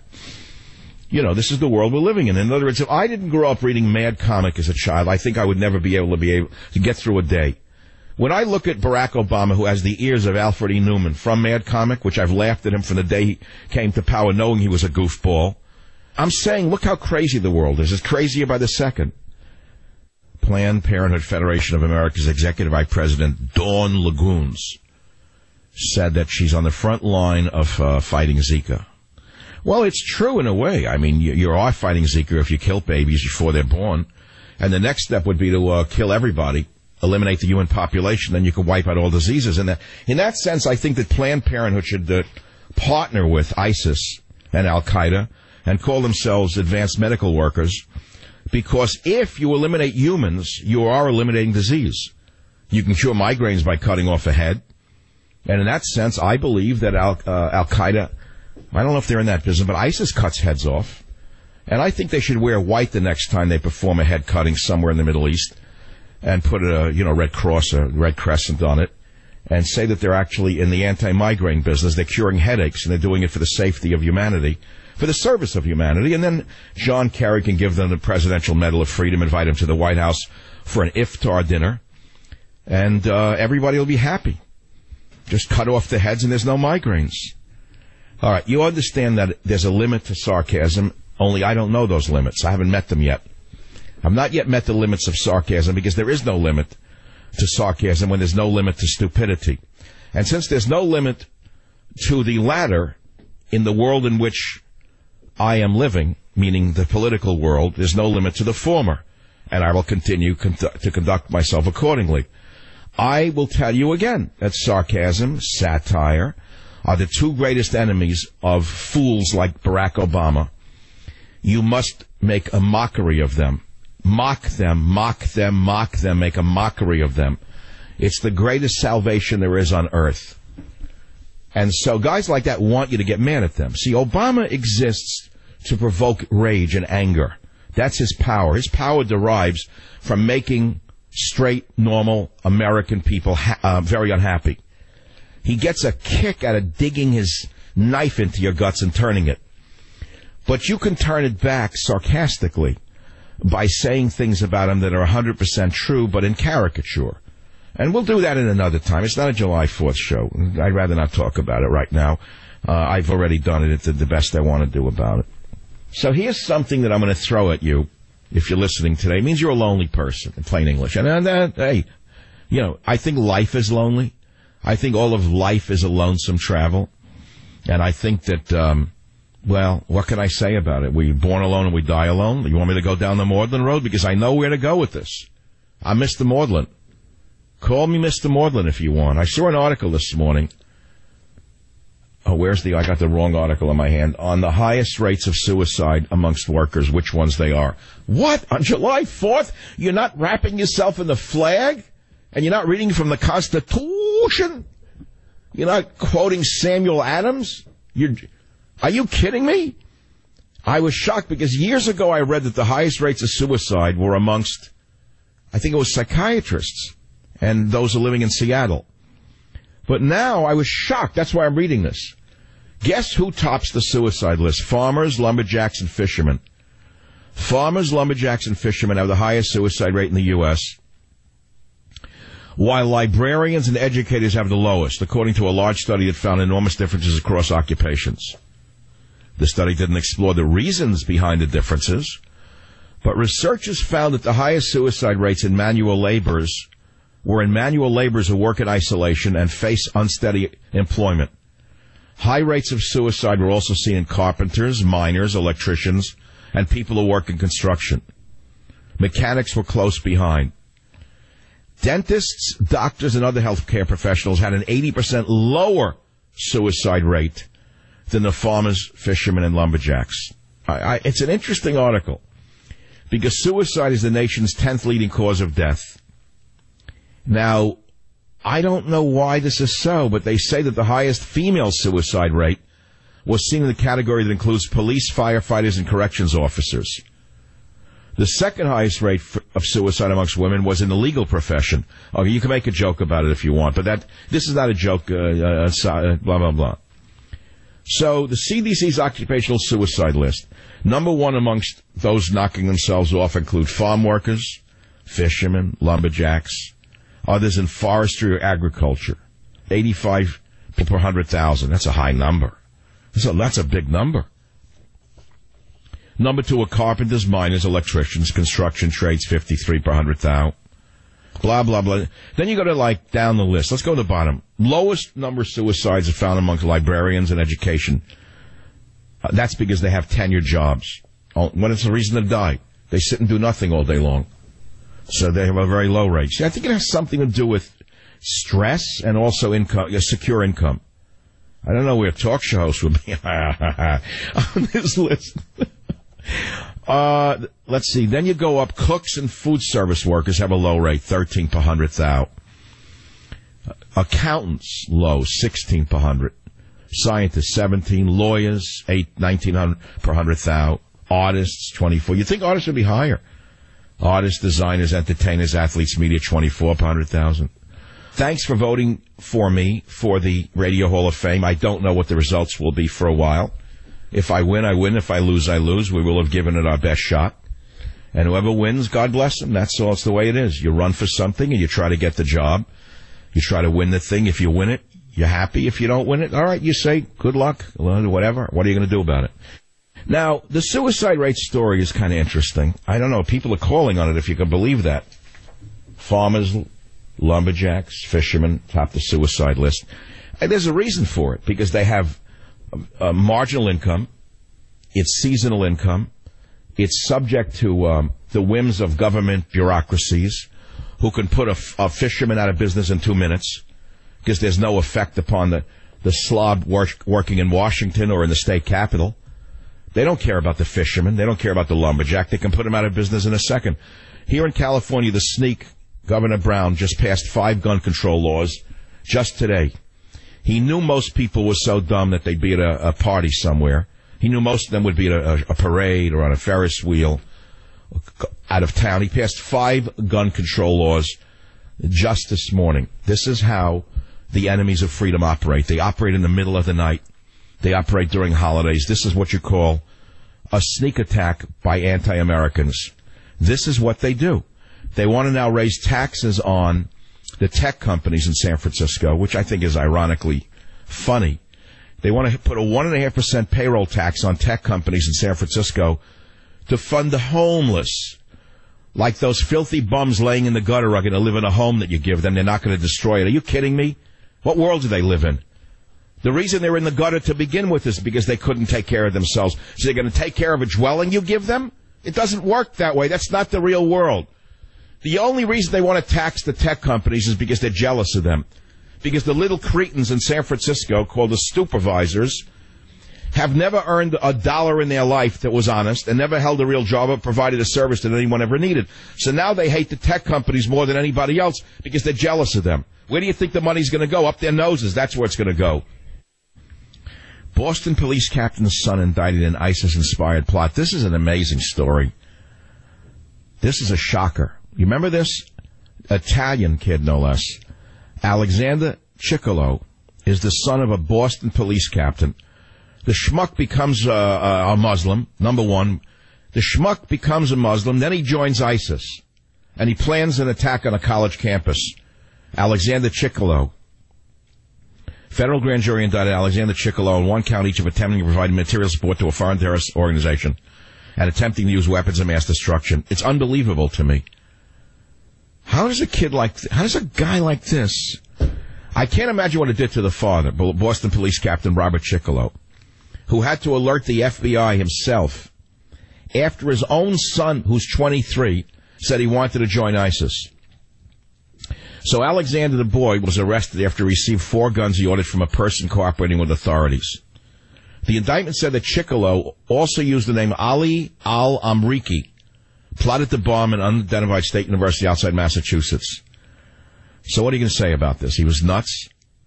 You know, this is the world we're living in. In other words, if I didn't grow up reading Mad Comic as a child, I think I would never be able to be able to get through a day. When I look at Barack Obama, who has the ears of Alfred E. Newman from Mad Comic, which I've laughed at him from the day he came to power knowing he was a goofball, I'm saying, look how crazy the world is. It's crazier by the second. Planned Parenthood Federation of America's Executive Vice President, Dawn Lagoons, said that she's on the front line of uh, fighting Zika. Well, it's true in a way. I mean, you, you are fighting Zika if you kill babies before they're born. And the next step would be to uh, kill everybody, eliminate the human population, then you can wipe out all diseases. And that, in that sense, I think that Planned Parenthood should uh, partner with ISIS and Al-Qaeda and call themselves advanced medical workers, because if you eliminate humans, you are eliminating disease. You can cure migraines by cutting off a head. And in that sense, I believe that Al, uh, Al-Qaeda, I don't know if they're in that business, but ISIS cuts heads off. And I think they should wear white the next time they perform a head cutting somewhere in the Middle East and put a, you know, red cross, a red crescent on it, and say that they're actually in the anti-migraine business. They're curing headaches, and they're doing it for the safety of humanity, for the service of humanity. And then John Kerry can give them the Presidential Medal of Freedom, invite them to the White House for an iftar dinner, and uh, everybody will be happy. Just cut off the heads and there's no migraines. All right, you understand that there's a limit to sarcasm, only I don't know those limits. I haven't met them yet. I've not yet met the limits of sarcasm, because there is no limit to sarcasm when there's no limit to stupidity. And since there's no limit to the latter in the world in which I am living, meaning the political world, there's no limit to the former, and I will continue con- to conduct myself accordingly. I will tell you again that sarcasm, satire, are the two greatest enemies of fools like Barack Obama. You must make a mockery of them. Mock them, mock them, mock them, make a mockery of them. It's the greatest salvation there is on earth. And so guys like that want you to get mad at them. See, Obama exists to provoke rage and anger. That's his power. His power derives from making straight, normal American people ha- uh, very unhappy. He gets a kick out of digging his knife into your guts and turning it. But you can turn it back sarcastically by saying things about him that are one hundred percent true, but in caricature. And we'll do that in another time. It's not a July fourth show. I'd rather not talk about it right now. Uh, I've already done it. It's the best I want to do about it. So here's something that I'm going to throw at you if you're listening today. It means you're a lonely person, in plain English. And uh, hey, You know, I think life is lonely. I think all of life is a lonesome travel. And I think that, um, well, what can I say about it? We're born alone and we die alone. You want me to go down the Maudlin Road? Because I know where to go with this. I'm Mister Maudlin. Call me Mister Maudlin if you want. I saw an article this morning. Oh, where's the, I got the wrong article in my hand. On the highest rates of suicide amongst workers, which ones they are. What? On July fourth? You're not wrapping yourself in the flag? And you're not reading from the Constitution? You're not quoting Samuel Adams? You're, are you kidding me? I was shocked because years ago I read that the highest rates of suicide were amongst, I think it was psychiatrists and those who are living in Seattle. But now I was shocked. That's why I'm reading this. Guess who tops the suicide list? Farmers, lumberjacks, and fishermen. Farmers, lumberjacks, and fishermen have the highest suicide rate in the U S, while librarians and educators have the lowest, according to a large study that found enormous differences across occupations. The study didn't explore the reasons behind the differences, but researchers found that the highest suicide rates in manual laborers were in manual laborers who work in isolation and face unsteady employment. High rates of suicide were also seen in carpenters, miners, electricians, and people who work in construction. Mechanics were close behind. Dentists, doctors, and other healthcare professionals had an eighty percent lower suicide rate than the farmers, fishermen, and lumberjacks. I, I, it's an interesting article because suicide is the nation's tenth leading cause of death. Now, I don't know why this is so, but they say that the highest female suicide rate was seen in the category that includes police, firefighters, and corrections officers. The second highest rate of suicide amongst women was in the legal profession. Okay, you can make a joke about it if you want, but that this is not a joke, uh, uh, blah, blah, blah. So the C D C's occupational suicide list, number one amongst those knocking themselves off include farm workers, fishermen, lumberjacks, others in forestry or agriculture, eighty-five per one hundred thousand. That's a high number. That's a, that's a big number. Number two are carpenters, miners, electricians, construction trades, fifty-three per one hundred thousand. Blah, blah, blah. Then you go to, like, down the list. Let's go to the bottom. Lowest number of suicides are found amongst librarians and education. Uh, that's because they have tenured jobs. Oh, when it's a reason to die, they sit and do nothing all day long. So they have a very low rate. See, I think it has something to do with stress and also income, uh, secure income. I don't know where talk show hosts would be on this list. uh, let's see. Then you go up. Cooks and food service workers have a low rate, thirteen per one hundred thousand. Accountants, low, sixteen per one hundred. Scientists, seventeen. Lawyers, eight, nineteen hundred per one hundred thousand. Artists, twenty-four. You'd think artists would be higher. Artists, designers, entertainers, athletes, media, twenty-four per one hundred thousand. Thanks for voting for me for the Radio Hall of Fame. I don't know what the results will be for a while. If I win, I win. If I lose, I lose. We will have given it our best shot. And whoever wins, God bless them. That's all. It's the way it is. You run for something and you try to get the job. You try to win the thing. If you win it, you're happy. If you don't win it, all right, you say, good luck, whatever. What are you going to do about it? Now, the suicide rate story is kind of interesting. I don't know. People are calling on it, if you can believe that. Farmers, lumberjacks, fishermen top the suicide list. And there's a reason for it, because they have a, a marginal income. It's seasonal income. It's subject to um, the whims of government bureaucracies who can put a, a fisherman out of business in two minutes because there's no effect upon the, the slob work, working in Washington or in the state capitol. They don't care about the fisherman. They don't care about the lumberjack. They can put him out of business in a second. Here in California, the sneak, Governor Brown, just passed five gun control laws just today. He knew most people were so dumb that they'd be at a, a party somewhere. He knew most of them would be at a, a parade or on a Ferris wheel out of town. He passed five gun control laws just this morning. This is how the enemies of freedom operate. They operate in the middle of the night. They operate during holidays. This is what you call a sneak attack by anti-Americans. This is what they do. They want to now raise taxes on the tech companies in San Francisco, which I think is ironically funny. They want to put a one point five percent payroll tax on tech companies in San Francisco to fund the homeless. Like those filthy bums laying in the gutter are going to live in a home that you give them. They're not going to destroy it. Are you kidding me? What world do they live in? The reason they're in the gutter to begin with is because they couldn't take care of themselves. So they're going to take care of a dwelling you give them? It doesn't work that way. That's not the real world. The only reason they want to tax the tech companies is because they're jealous of them. Because the little cretins in San Francisco called the supervisors have never earned a dollar in their life that was honest and never held a real job or provided a service that anyone ever needed. So now they hate the tech companies more than anybody else because they're jealous of them. Where do you think the money's going to go? Up their noses. That's where it's going to go. Boston police captain's son indicted in ISIS-inspired plot. This is an amazing story. This is a shocker. You remember this? Italian kid, no less. Alexander Ciccolo is the son of a Boston police captain. The schmuck becomes a, a, a Muslim, number one. The schmuck becomes a Muslim, then he joins ISIS. And he plans an attack on a college campus. Alexander Ciccolo. Federal grand jury indicted Alexander Ciccolo on one count each of attempting to provide material support to a foreign terrorist organization and attempting to use weapons of mass destruction. It's unbelievable to me. How does a kid like, th- how does a guy like this, I can't imagine what it did to the father, Boston police captain Robert Ciccolo, who had to alert the F B I himself after his own son, who's twenty-three, said he wanted to join ISIS. So Alexander, the boy, was arrested after he received four guns he ordered from a person cooperating with authorities. The indictment said that Ciccolo also used the name Ali al-Amriki, plotted to bomb an unidentified state university outside Massachusetts. So what are you going to say about this? He was nuts?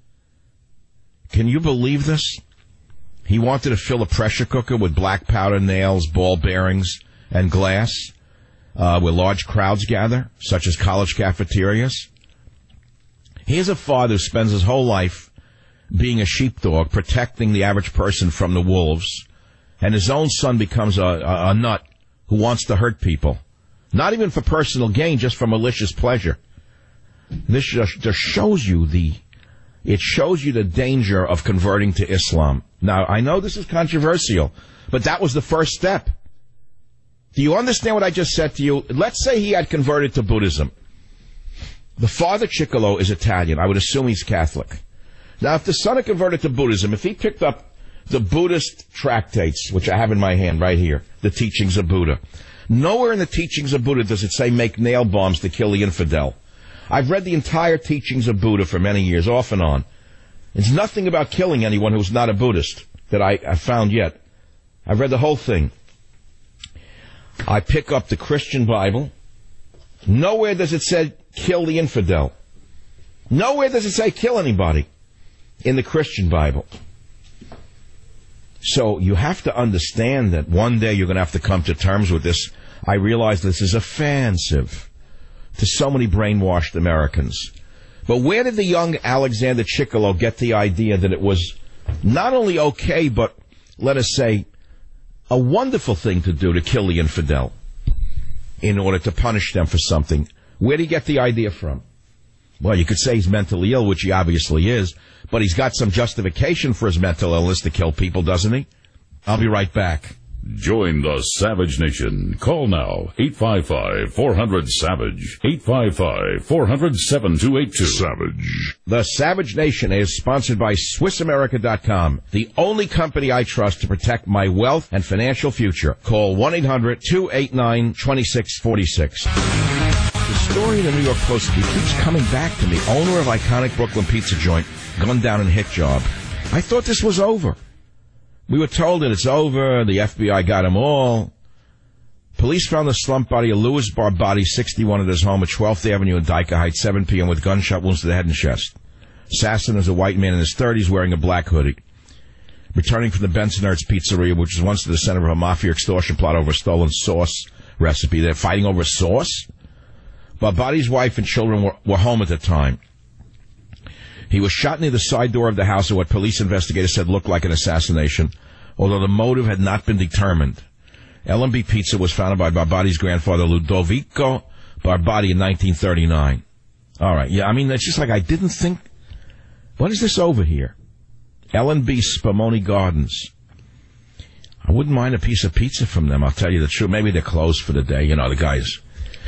Can you believe this? He wanted to fill a pressure cooker with black powder, nails, ball bearings, and glass, uh, where large crowds gather, such as college cafeterias. Here's a father who spends his whole life being a sheepdog, protecting the average person from the wolves, and his own son becomes a, a, a nut who wants to hurt people. Not even for personal gain, just for malicious pleasure. This just, just shows you the, it shows you the danger of converting to Islam. Now, I know this is controversial, but that was the first step. Do you understand what I just said to you? Let's say he had converted to Buddhism. The father, Ciccolo, is Italian. I would assume he's Catholic. Now, if the son had converted to Buddhism, if he picked up the Buddhist tractates, which I have in my hand right here, the teachings of Buddha, nowhere in the teachings of Buddha does it say make nail bombs to kill the infidel. I've read the entire teachings of Buddha for many years, off and on. There's nothing about killing anyone who's not a Buddhist that I have found yet. I've read the whole thing. I pick up the Christian Bible. Nowhere does it say kill the infidel. Nowhere does it say kill anybody in the Christian Bible. So you have to understand that one day you're going to have to come to terms with this. I realize this is offensive to so many brainwashed Americans. But where did the young Alexander Ciccolo get the idea that it was not only okay, but let us say, a wonderful thing to do to kill the infidel in order to punish them for something? Where did he get the idea from? Well, you could say he's mentally ill, which he obviously is, but he's got some justification for his mental illness to kill people, doesn't he? I'll be right back. Join the Savage Nation. Call now, eight five five, four hundred, SAVAGE, eight five five, four hundred, seven two eight two. Savage. The Savage Nation is sponsored by Swiss America dot com, the only company I trust to protect my wealth and financial future. Call one eight hundred, two eight nine, two six four six. The story in the New York Post keeps coming back to me. Owner of iconic Brooklyn pizza joint, gunned down in hit job. I thought this was over. We were told that it's over. The F B I got them all. Police found the slump body of Louis Barbati, sixty-one, at his home at twelfth Avenue in Dyker Heights, seven p.m. with gunshot wounds to the head and chest. Assassin is a white man in his thirties wearing a black hoodie. Returning from the Bensonhurst Pizzeria, which was once the center of a mafia extortion plot over a stolen sauce recipe. They're fighting over sauce? Barbati's wife and children were, were home at the time. He was shot near the side door of the house at what police investigators said looked like an assassination, although the motive had not been determined. L and B Pizza was founded by Barbati's grandfather, Ludovico Barbati, in nineteen thirty-nine. All right, yeah, I mean, it's just like I didn't think... What is this over here? L and B Spumoni Gardens. I wouldn't mind a piece of pizza from them, I'll tell you the truth. Maybe they're closed for the day, you know, the guys...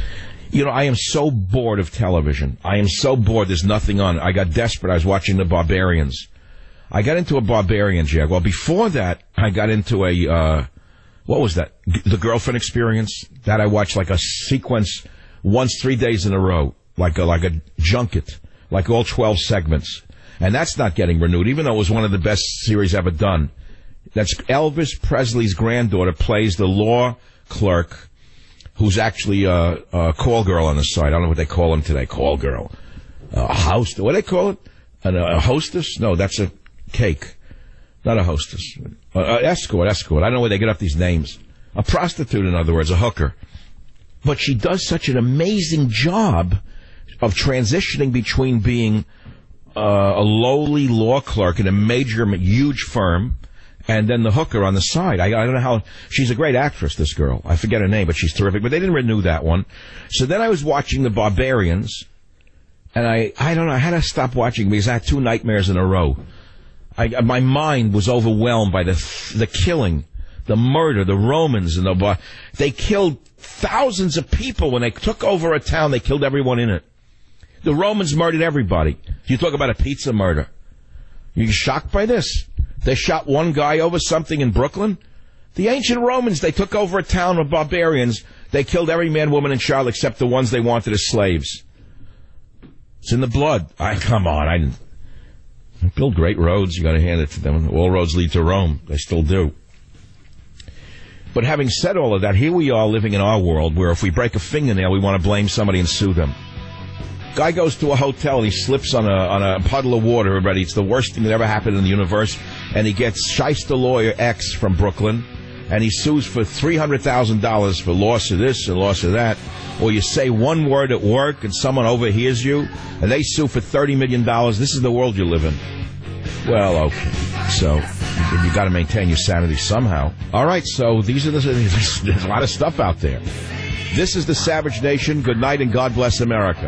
You know, I am so bored of television. I am so bored. There's nothing on. I got desperate. I was watching The Barbarians. I got into a Barbarians, yeah. Well, before that, I got into a, uh, what was that? The Girlfriend Experience. That I watched like a sequence once, three days in a row. Like a, like a junket. Like all twelve segments. And that's not getting renewed, even though it was one of the best series ever done. That's Elvis Presley's granddaughter plays the law clerk who's actually a, a call girl on the side. I don't know what they call him today. Call girl. A host. What do they call it? An, a hostess? No, that's a cake. Not a hostess. Uh, uh, escort, escort. I don't know where they get up these names. A prostitute, in other words, a hooker. But she does such an amazing job of transitioning between being uh, a lowly law clerk in a major, huge firm and then the hooker on the side. I, I don't know how... She's a great actress, this girl. I forget her name, but she's terrific. But they didn't renew that one. So then I was watching The Barbarians, and I, I don't know, I had to stop watching because I had two nightmares in a row. I, my mind was overwhelmed by the the killing, the murder, the Romans, and the... They killed thousands of people when they took over a town. They killed everyone in it. The Romans murdered everybody. You talk about a pizza murder. You're shocked by this? They shot one guy over something in Brooklyn. The ancient Romans, they took over a town of barbarians. They killed every man, woman, and child except the ones they wanted as slaves. It's in the blood. I come on. I didn't they build great roads. You got to hand it to them. All roads lead to Rome. They still do. But having said all of that, here we are living in our world where if we break a fingernail, we want to blame somebody and sue them. Guy goes to a hotel, he slips on a on a puddle of water, everybody. It's the worst thing that ever happened in the universe. And he gets Shyster Lawyer X from Brooklyn, and he sues for three hundred thousand dollars for loss of this and loss of that. Or you say one word at work and someone overhears you, and they sue for thirty million dollars. This is the world you live in. Well, okay. So you got to maintain your sanity somehow. All right, so these are the, there's a lot of stuff out there. This is the Savage Nation. Good night and God bless America.